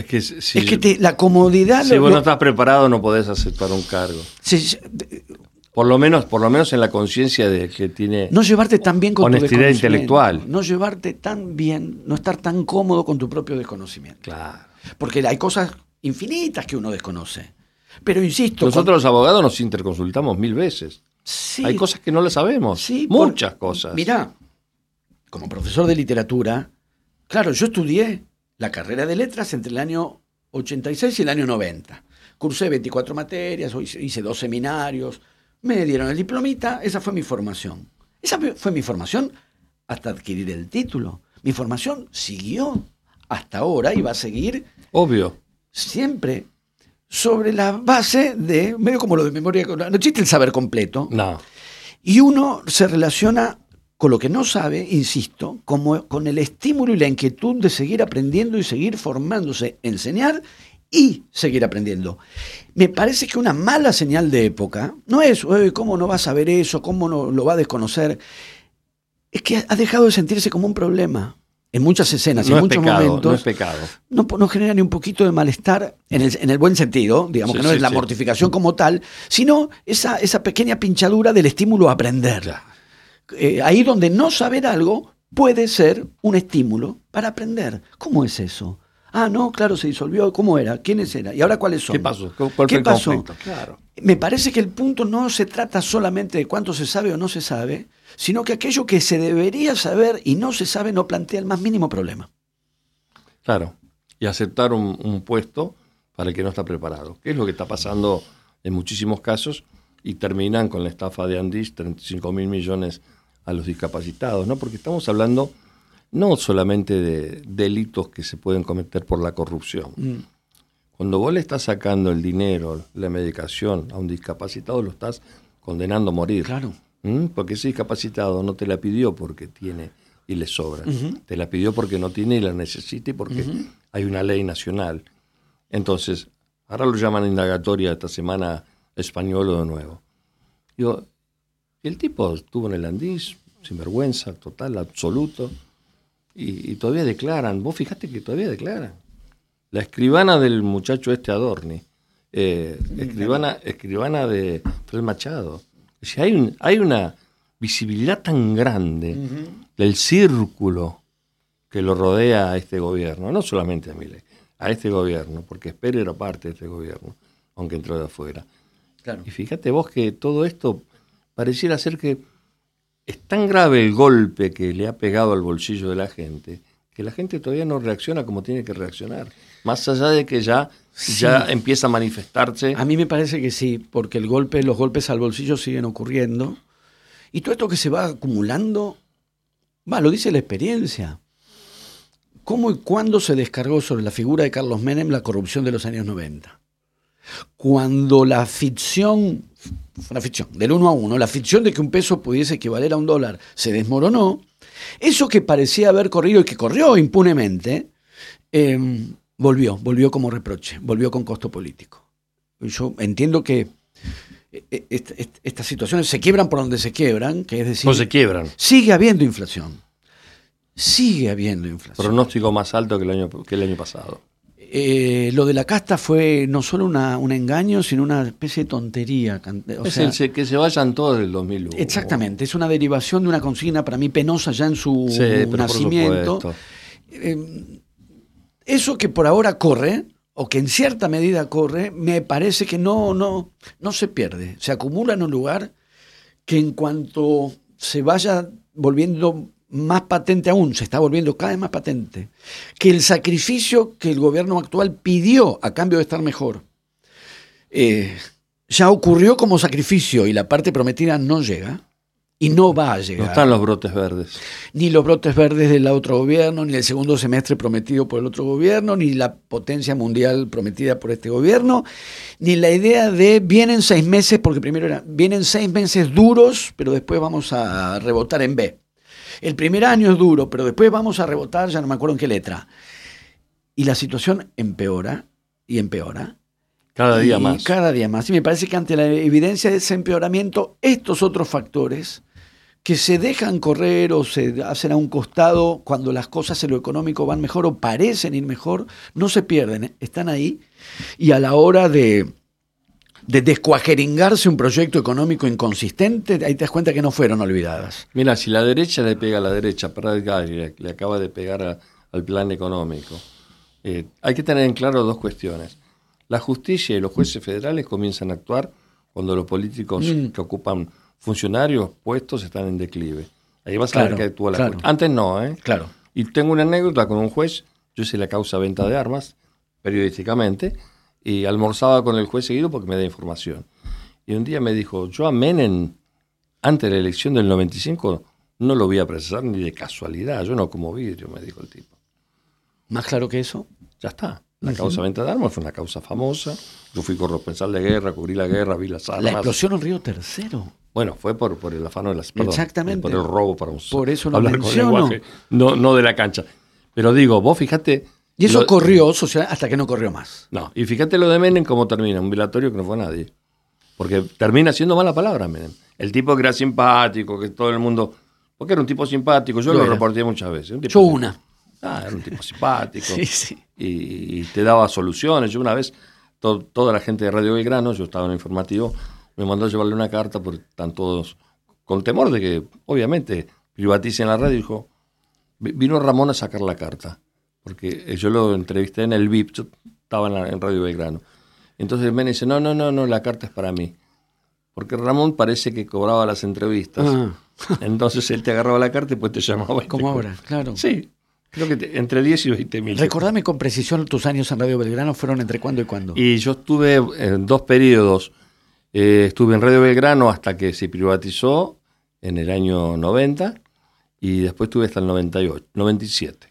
la comodidad... Si vos no estás preparado, no podés aceptar un cargo. Por lo menos en la conciencia de que tiene no llevarte tan bien con honestidad tu desconocimiento, intelectual. No llevarte tan bien, no estar tan cómodo con tu propio desconocimiento. Claro. Porque hay cosas infinitas que uno desconoce. Pero insisto... Nosotros los abogados nos interconsultamos 1000 veces. Sí, Hay cosas que no las sabemos. sí, Muchas cosas. Mirá, como profesor de literatura, claro, yo estudié la carrera de letras entre el año 86 y el año 90. Cursé 24 materias, hice 2 seminarios... Me dieron el diplomita, esa fue mi formación. Esa fue mi formación hasta adquirir el título. Mi formación siguió hasta ahora y va a seguir. Obvio. Siempre sobre la base de, medio como lo de memoria, no existe el saber completo. No. Y uno se relaciona con lo que no sabe, insisto, como con el estímulo y la inquietud de seguir aprendiendo y seguir formándose, enseñar y seguir aprendiendo. Me parece que una mala señal de época no es cómo no va a saber eso, cómo no lo va a desconocer. Es que ha dejado de sentirse como un problema. En muchas escenas, No en es muchos pecado, momentos. no es pecado. No genera ni un poquito de malestar en el buen sentido, digamos, Sí, que no sí, es la sí. mortificación como tal, sino esa pequeña pinchadura del estímulo a aprender. Claro. Ahí donde no saber algo puede ser un estímulo para aprender. ¿Cómo es eso? Ah, no, claro, se disolvió. ¿Cómo era? ¿Quiénes eran? ¿Y ahora cuáles son? ¿Qué pasó? ¿Cuál fue ¿Qué el pasó? conflicto? Claro. Me parece que el punto no se trata solamente de cuánto se sabe o no se sabe, sino que aquello que se debería saber y no se sabe no plantea el más mínimo problema. Claro. Y aceptar un puesto para el que no está preparado. ¿Qué es lo que está pasando en muchísimos casos? Y terminan con la estafa de Andis, 35.000 millones a los discapacitados, ¿no? Porque estamos hablando no solamente de delitos que se pueden cometer por la corrupción. Cuando vos le estás sacando el dinero, la medicación a un discapacitado, lo estás condenando a morir. Claro. Porque ese discapacitado no te la pidió porque tiene y le sobra. Te la pidió porque no tiene y la necesita y porque hay una ley nacional. Entonces, ahora lo llaman indagatoria esta semana españolo de nuevo. Digo, el tipo estuvo en el Andis, sinvergüenza, total, absoluto, y todavía declaran. Vos fijate que todavía declaran. La escribana del muchacho Adorni, escribana de Fred Machado. O sea, hay una visibilidad tan grande del círculo que lo rodea a este gobierno, no solamente a Milei, a este gobierno, porque Esper era parte de este gobierno, aunque entró de afuera. Claro. Y fíjate vos que todo esto pareciera ser que es tan grave el golpe que le ha pegado al bolsillo de la gente, que la gente todavía no reacciona como tiene que reaccionar. Más allá de que ya empieza a manifestarse. A mí me parece que sí, porque los golpes al bolsillo siguen ocurriendo. Y todo esto que se va acumulando, lo dice la experiencia. ¿Cómo y cuándo se descargó sobre la figura de Carlos Menem la corrupción de los años 90? Cuando la ficción, una ficción, del 1 a 1, la ficción de que un peso pudiese equivaler a $1 se desmoronó, eso que parecía haber corrido y que corrió impunemente, volvió como reproche, volvió con costo político. Yo entiendo que estas situaciones se quiebran por donde se quiebran, que es decir, No se quiebran. sigue habiendo inflación. Sigue habiendo inflación. Pronóstico más alto que el año pasado. Lo de la casta fue no solo un engaño, sino una especie de tontería. Que se vayan todos del 2001. Exactamente, es una derivación de una consigna para mí penosa ya en su pero nacimiento. por Eso que por ahora corre, o que en cierta medida corre, me parece que no se pierde. Se acumula en un lugar que en cuanto se vaya volviendo más patente aún, se está volviendo cada vez más patente, que el sacrificio que el gobierno actual pidió a cambio de estar mejor, ya ocurrió como sacrificio y la parte prometida no llega y no va a llegar. No están los brotes verdes. Ni los brotes verdes del otro gobierno, ni el segundo semestre prometido por el otro gobierno, ni la potencia mundial prometida por este gobierno, ni la idea de vienen 6 meses, porque primero vienen 6 meses duros, pero después vamos a rebotar en B. El primer año es duro, pero después vamos a rebotar, ya no me acuerdo en qué letra. Y la situación empeora y empeora. Cada día más. Cada día más. Y me parece que ante la evidencia de ese empeoramiento, estos otros factores que se dejan correr o se hacen a un costado cuando las cosas en lo económico van mejor o parecen ir mejor, no se pierden, están ahí. Y a la hora de descuajeringarse un proyecto económico inconsistente, ahí te das cuenta que no fueron olvidadas. Mira, si la derecha le pega a la derecha, le acaba de pegar al plan económico, hay que tener en claro 2 cuestiones. La justicia y los jueces federales comienzan a actuar cuando los políticos que ocupan funcionarios, puestos, están en declive. Ahí vas a ver que actúa la justicia. Antes no, ¿eh? Claro. Y tengo una anécdota con un juez, yo hice la causa venta de armas, periodísticamente, y almorzaba con el juez seguido porque me da información. Y un día me dijo, yo a Menem, antes de la elección del 95, no lo voy a procesar ni de casualidad, yo no como vidrio, me dijo el tipo. ¿Más claro que eso? Ya está. La causa venta de armas fue una causa famosa. Yo fui corresponsal de guerra, cubrí la guerra, vi las armas. La explosión en Río Tercero. Bueno, fue por el afano de las... Perdón, exactamente. por el robo, para por eso lo hablar menciono. con lenguaje, no de la cancha. Pero digo, vos fíjate... Y eso corrió social hasta que no corrió más. No, y fíjate lo de Menem cómo termina, un velatorio que no fue nadie. Porque termina siendo mala palabra Menem. El tipo que era simpático, que todo el mundo... Porque era un tipo simpático, yo lo reporté muchas veces. Yo una. Era un tipo simpático. Sí. Y te daba soluciones. Yo una vez, toda la gente de Radio Belgrano, yo estaba en el informativo, me mandó a llevarle una carta porque están todos con temor de que, obviamente, privaticen la radio. Dijo, Vino Ramón a sacar la carta, porque yo lo entrevisté en el VIP, yo estaba en Radio Belgrano. Entonces me dice, no, la carta es para mí. Porque Ramón parece que cobraba las entrevistas. Entonces él te agarraba la carta y pues te llamaba. Como ahora, claro. Sí, creo que entre 10 y 20 mil. Recordame con precisión tus años en Radio Belgrano, ¿fueron entre cuándo y cuándo? Y yo estuve en 2 periodos. Estuve en Radio Belgrano hasta que se privatizó en el año 90 y después estuve hasta el 97.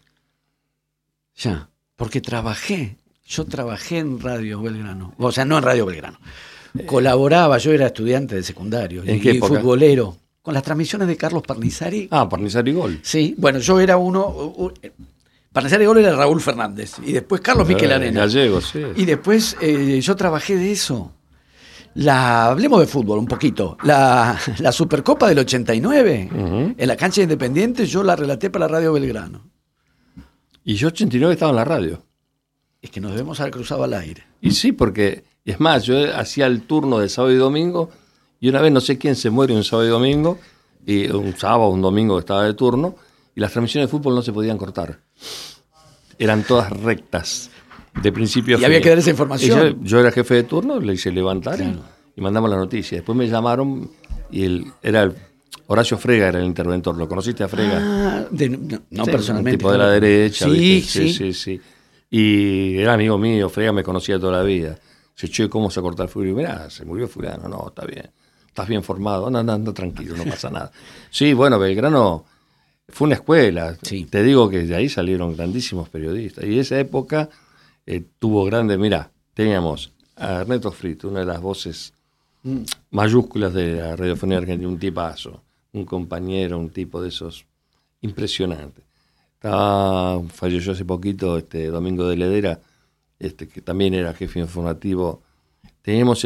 Ya, porque yo trabajé en Radio Belgrano, o sea, no en Radio Belgrano. Colaboraba, yo era estudiante de secundario ¿En qué época? Futbolero, con las transmisiones de Carlos Parnizari. Parnizari Gol. Sí, bueno, yo era Parnizari Gol era Raúl Fernández, y después Carlos Miquel Arena. Gallego, sí. Y después yo trabajé de eso. Hablemos de fútbol un poquito. La Supercopa del 89, en la cancha de Independiente, yo la relaté para Radio Belgrano. Y yo 89 estaba en la radio. Es que nos debemos haber cruzado al aire. Y sí, porque, es más, yo hacía el turno de sábado y domingo, y una vez no sé quién se muere un sábado y domingo, y un sábado, un domingo estaba de turno, y las transmisiones de fútbol no se podían cortar. Eran todas rectas, de principio a fin. Y había que dar esa información. Yo era jefe de turno, le hice levantar y mandamos la noticia. Después me llamaron, y Horacio Frega era el interventor. ¿Lo conociste a Frega? No sí, personalmente. Un tipo de la derecha. Sí, sí. Y era amigo mío, Frega me conocía toda la vida. Dice, che, ¿cómo se corta el fútbol? Y mirá, se murió fulano. No, está bien. Estás bien formado. Anda tranquilo, no pasa nada. Sí, bueno, Belgrano fue una escuela. Sí. Te digo que de ahí salieron grandísimos periodistas. Y esa época tuvo grandes... Mirá, teníamos a Ernesto Frito, una de las voces mayúsculas de la radiofonía argentina, un tipazo, un compañero, un tipo de esos impresionante. Falleció hace poquito Domingo de Ledera, que también era jefe informativo. Teníamos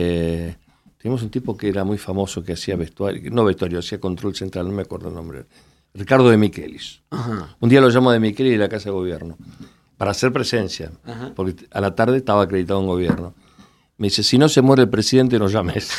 un tipo que era muy famoso, que hacía vestuario, hacía control central, no me acuerdo el nombre. Ricardo de Michelis. Ajá. Un día lo llamo de Michelis de la Casa de Gobierno para hacer presencia, Ajá. porque a la tarde estaba acreditado en gobierno. Me dice, si no se muere el presidente, no llames.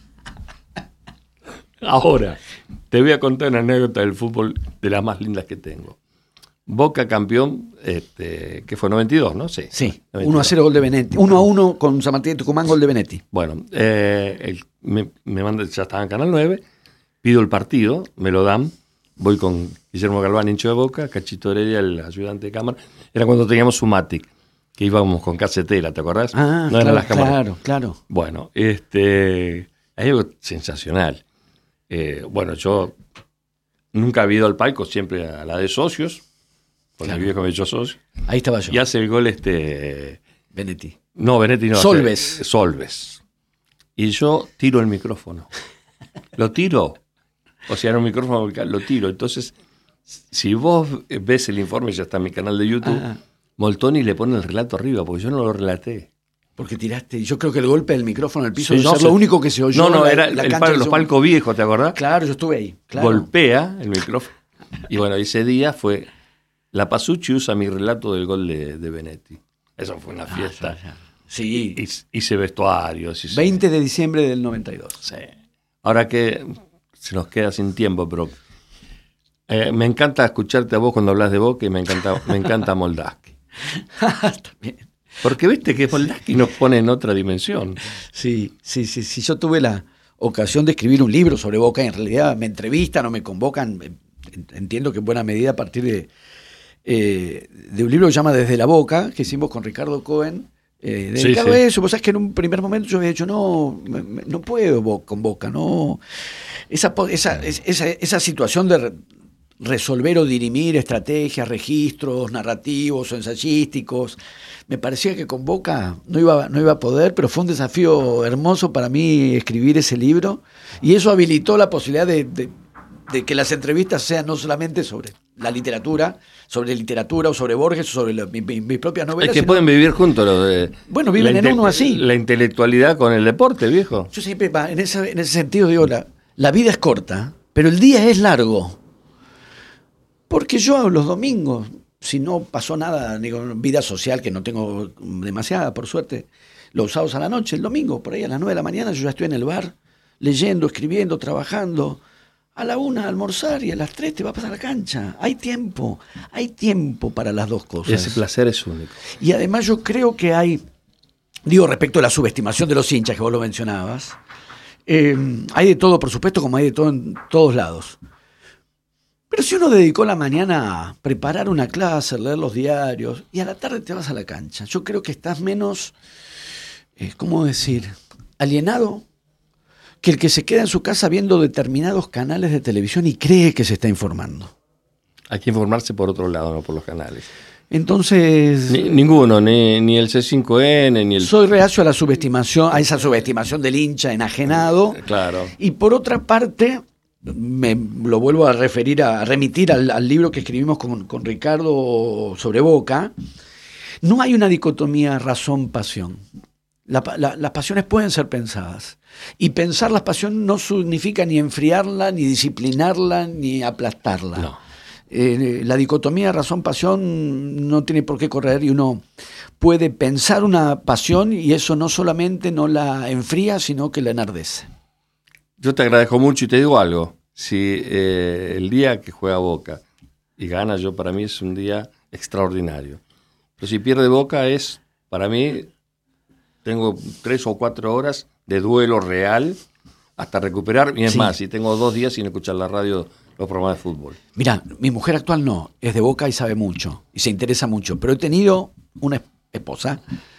Ahora, te voy a contar una anécdota del fútbol de las más lindas que tengo. Boca campeón, que fue 92, ¿no? Sí. 1-0 gol de Benetti. 1-1 con San Martín de Tucumán, gol de Benetti. Bueno, me manda, ya estaba en Canal 9, pido el partido, me lo dan, voy con Guillermo Galván, hincho de Boca, Cachito Heredia, el ayudante de cámara. Era cuando teníamos Sumatic, que íbamos con casetera, ¿te acordás? Ah, no eran las cámaras. Claro. Bueno, hay algo sensacional. Bueno, yo nunca había ido al palco, siempre a la de socios, porque mi viejo me echó socio. Ahí estaba yo. Y hace el gol Benetti. No, Benetti no. Solves. Y yo tiro el micrófono. Lo tiro. O sea, era un micrófono, lo tiro. Entonces, si vos ves el informe, ya está en mi canal de YouTube, Moltoni le pone el relato arriba, porque yo no lo relaté. Porque tiraste, yo creo que el golpe del micrófono al piso Sí, es lo único que se oyó. No, era los palcos viejos, ¿te acordás? Claro, yo estuve ahí. Claro. Golpea el micrófono. Y bueno, ese día fue... La Pasucci usa mi relato del gol de Benetti. Eso fue una fiesta. Sí. Hice vestuario. 20 de diciembre del 92. Sí. Ahora que se nos queda sin tiempo, pero me encanta escucharte a vos cuando hablas de Boca y me encanta Moldaski. También. Porque viste que Moldaski nos pone en otra dimensión. Sí. Yo tuve la ocasión de escribir un libro sobre Boca y en realidad me entrevistan o me convocan, entiendo que en buena medida a partir de un libro que se llama Desde la Boca, que hicimos con Ricardo Cohen, dedicado a eso. Vos sabés que en un primer momento yo había dicho, no puedo con Boca, no. Esa situación de resolver o dirimir estrategias, registros, narrativos o ensayísticos, me parecía que con Boca no iba a poder, pero fue un desafío hermoso para mí escribir ese libro, y eso habilitó la posibilidad de que las entrevistas sean no solamente sobre la literatura, o sobre Borges, o sobre mis propias novelas. Es que pueden vivir juntos. Bueno, viven en uno así. La intelectualidad con el deporte, viejo. Yo siempre, en ese sentido, digo, la vida es corta, pero el día es largo. Porque yo los domingos, si no pasó nada, digo, vida social, que no tengo demasiada, por suerte, los sábados a la noche, el domingo, por ahí a las 9 de la mañana, yo ya estoy en el bar, leyendo, escribiendo, trabajando. a la 1 a almorzar y a las 3 te vas a la cancha. Hay tiempo para las dos cosas. Ese placer es único. Y además yo creo que hay, digo, respecto a la subestimación de los hinchas que vos lo mencionabas, hay de todo, por supuesto, como hay de todo en todos lados. Pero si uno dedicó la mañana a preparar una clase, leer los diarios, y a la tarde te vas a la cancha, yo creo que estás menos, ¿cómo decir?, alienado que el que se queda en su casa viendo determinados canales de televisión y cree que se está informando. Hay que informarse por otro lado, no por los canales. Entonces... Ninguno, ni el C5N, ni el... Soy reacio a la subestimación, a esa subestimación del hincha enajenado. Claro. Y por otra parte, me lo vuelvo a remitir al libro que escribimos con Ricardo sobre Boca. No hay una dicotomía razón-pasión. Las pasiones pueden ser pensadas. Y pensar las pasiones no significa ni enfriarla, ni disciplinarla, ni aplastarla. No. La dicotomía razón-pasión no tiene por qué correr y uno puede pensar una pasión y eso no solamente no la enfría, sino que la enardece. Yo te agradezco mucho y te digo algo. Si el día que juega Boca y gana, para mí es un día extraordinario. Pero si pierde Boca para mí, tengo 3 o 4 horas de duelo real hasta recuperar. Y es más, si tengo 2 días sin escuchar la radio, los programas de fútbol. Mirá, mi mujer actual no, es de Boca y sabe mucho, y se interesa mucho. Pero he tenido una esposa,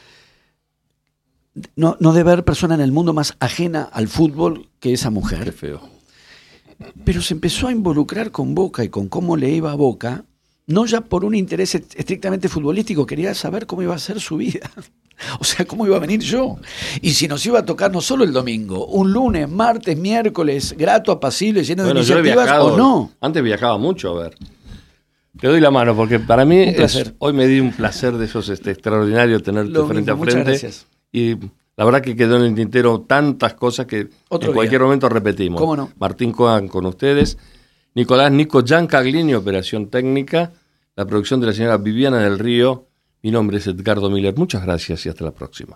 no debe haber persona en el mundo más ajena al fútbol que esa mujer. Qué feo. Pero se empezó a involucrar con Boca y con cómo le iba a Boca, no ya por un interés estrictamente futbolístico, quería saber cómo iba a ser su vida. O sea, cómo iba a venir yo. Y si nos iba a tocar no solo el domingo, un lunes, martes, miércoles, grato, apacible, lleno de iniciativas, o no. Antes viajaba mucho, a ver. Te doy la mano, porque para mí hoy me di un placer de esos extraordinario tenerte frente a frente. Muchas gracias. Y la verdad que quedó en el tintero tantas cosas que en cualquier momento repetimos. ¿Cómo no? Martín Coan con ustedes, Nico Giancaglini, operación técnica, la producción de la señora Viviana del Río. Mi nombre es Edgardo Miller. Muchas gracias y hasta la próxima.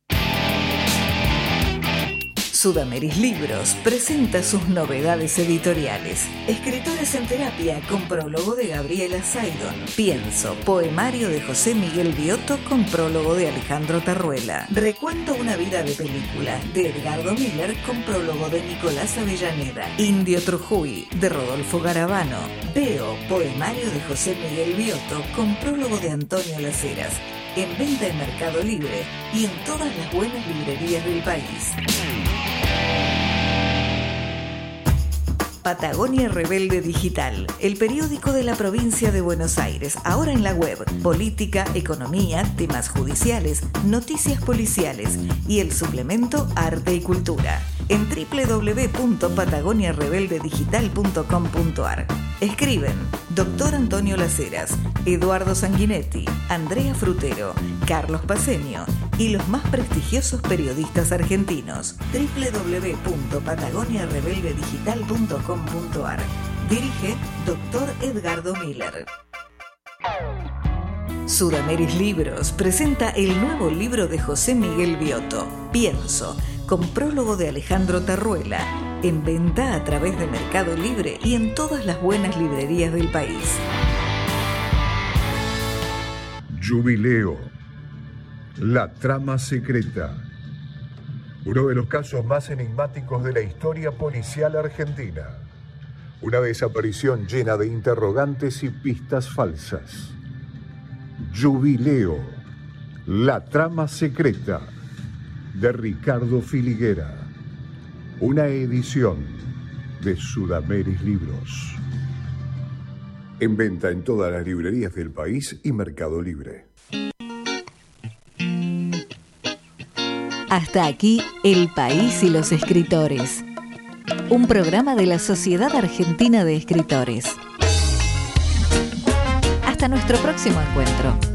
Sudameris Libros presenta sus novedades editoriales. Escritores en terapia con prólogo de Gabriela Saidon. Pienso, poemario de José Miguel Biotto con prólogo de Alejandro Tarruela. Recuento una vida de película de Edgardo Miller con prólogo de Nicolás Avellaneda. Indio Trujuy de Rodolfo Garavano. Veo, poemario de José Miguel Biotto con prólogo de Antonio Laceras. En venta en Mercado Libre y en todas las buenas librerías del país. Patagonia Rebelde Digital, el periódico de la provincia de Buenos Aires, ahora en la web, política, economía, temas judiciales, noticias policiales y el suplemento Arte y Cultura, en www.patagoniarebeldedigital.com.ar. Escriben Dr. Antonio Laceras, Eduardo Sanguinetti, Andrea Frutero, Carlos Paceño y los más prestigiosos periodistas argentinos. www.patagoniarebeldedigital.com.ar. Dirige Dr. Edgardo Miller. Sudameris Libros presenta el nuevo libro de José Miguel Biotto, Pienso, con prólogo de Alejandro Tarruela, en venta a través de Mercado Libre y en todas las buenas librerías del país. Jubileo. La trama secreta. Uno de los casos más enigmáticos de la historia policial argentina. Una desaparición llena de interrogantes y pistas falsas. Jubileo. La trama secreta. De Ricardo Filiguera. Una edición de Sudameris Libros. En venta en todas las librerías del país y Mercado Libre. Hasta aquí El País y los Escritores. Un programa de la Sociedad Argentina de Escritores. Hasta nuestro próximo encuentro.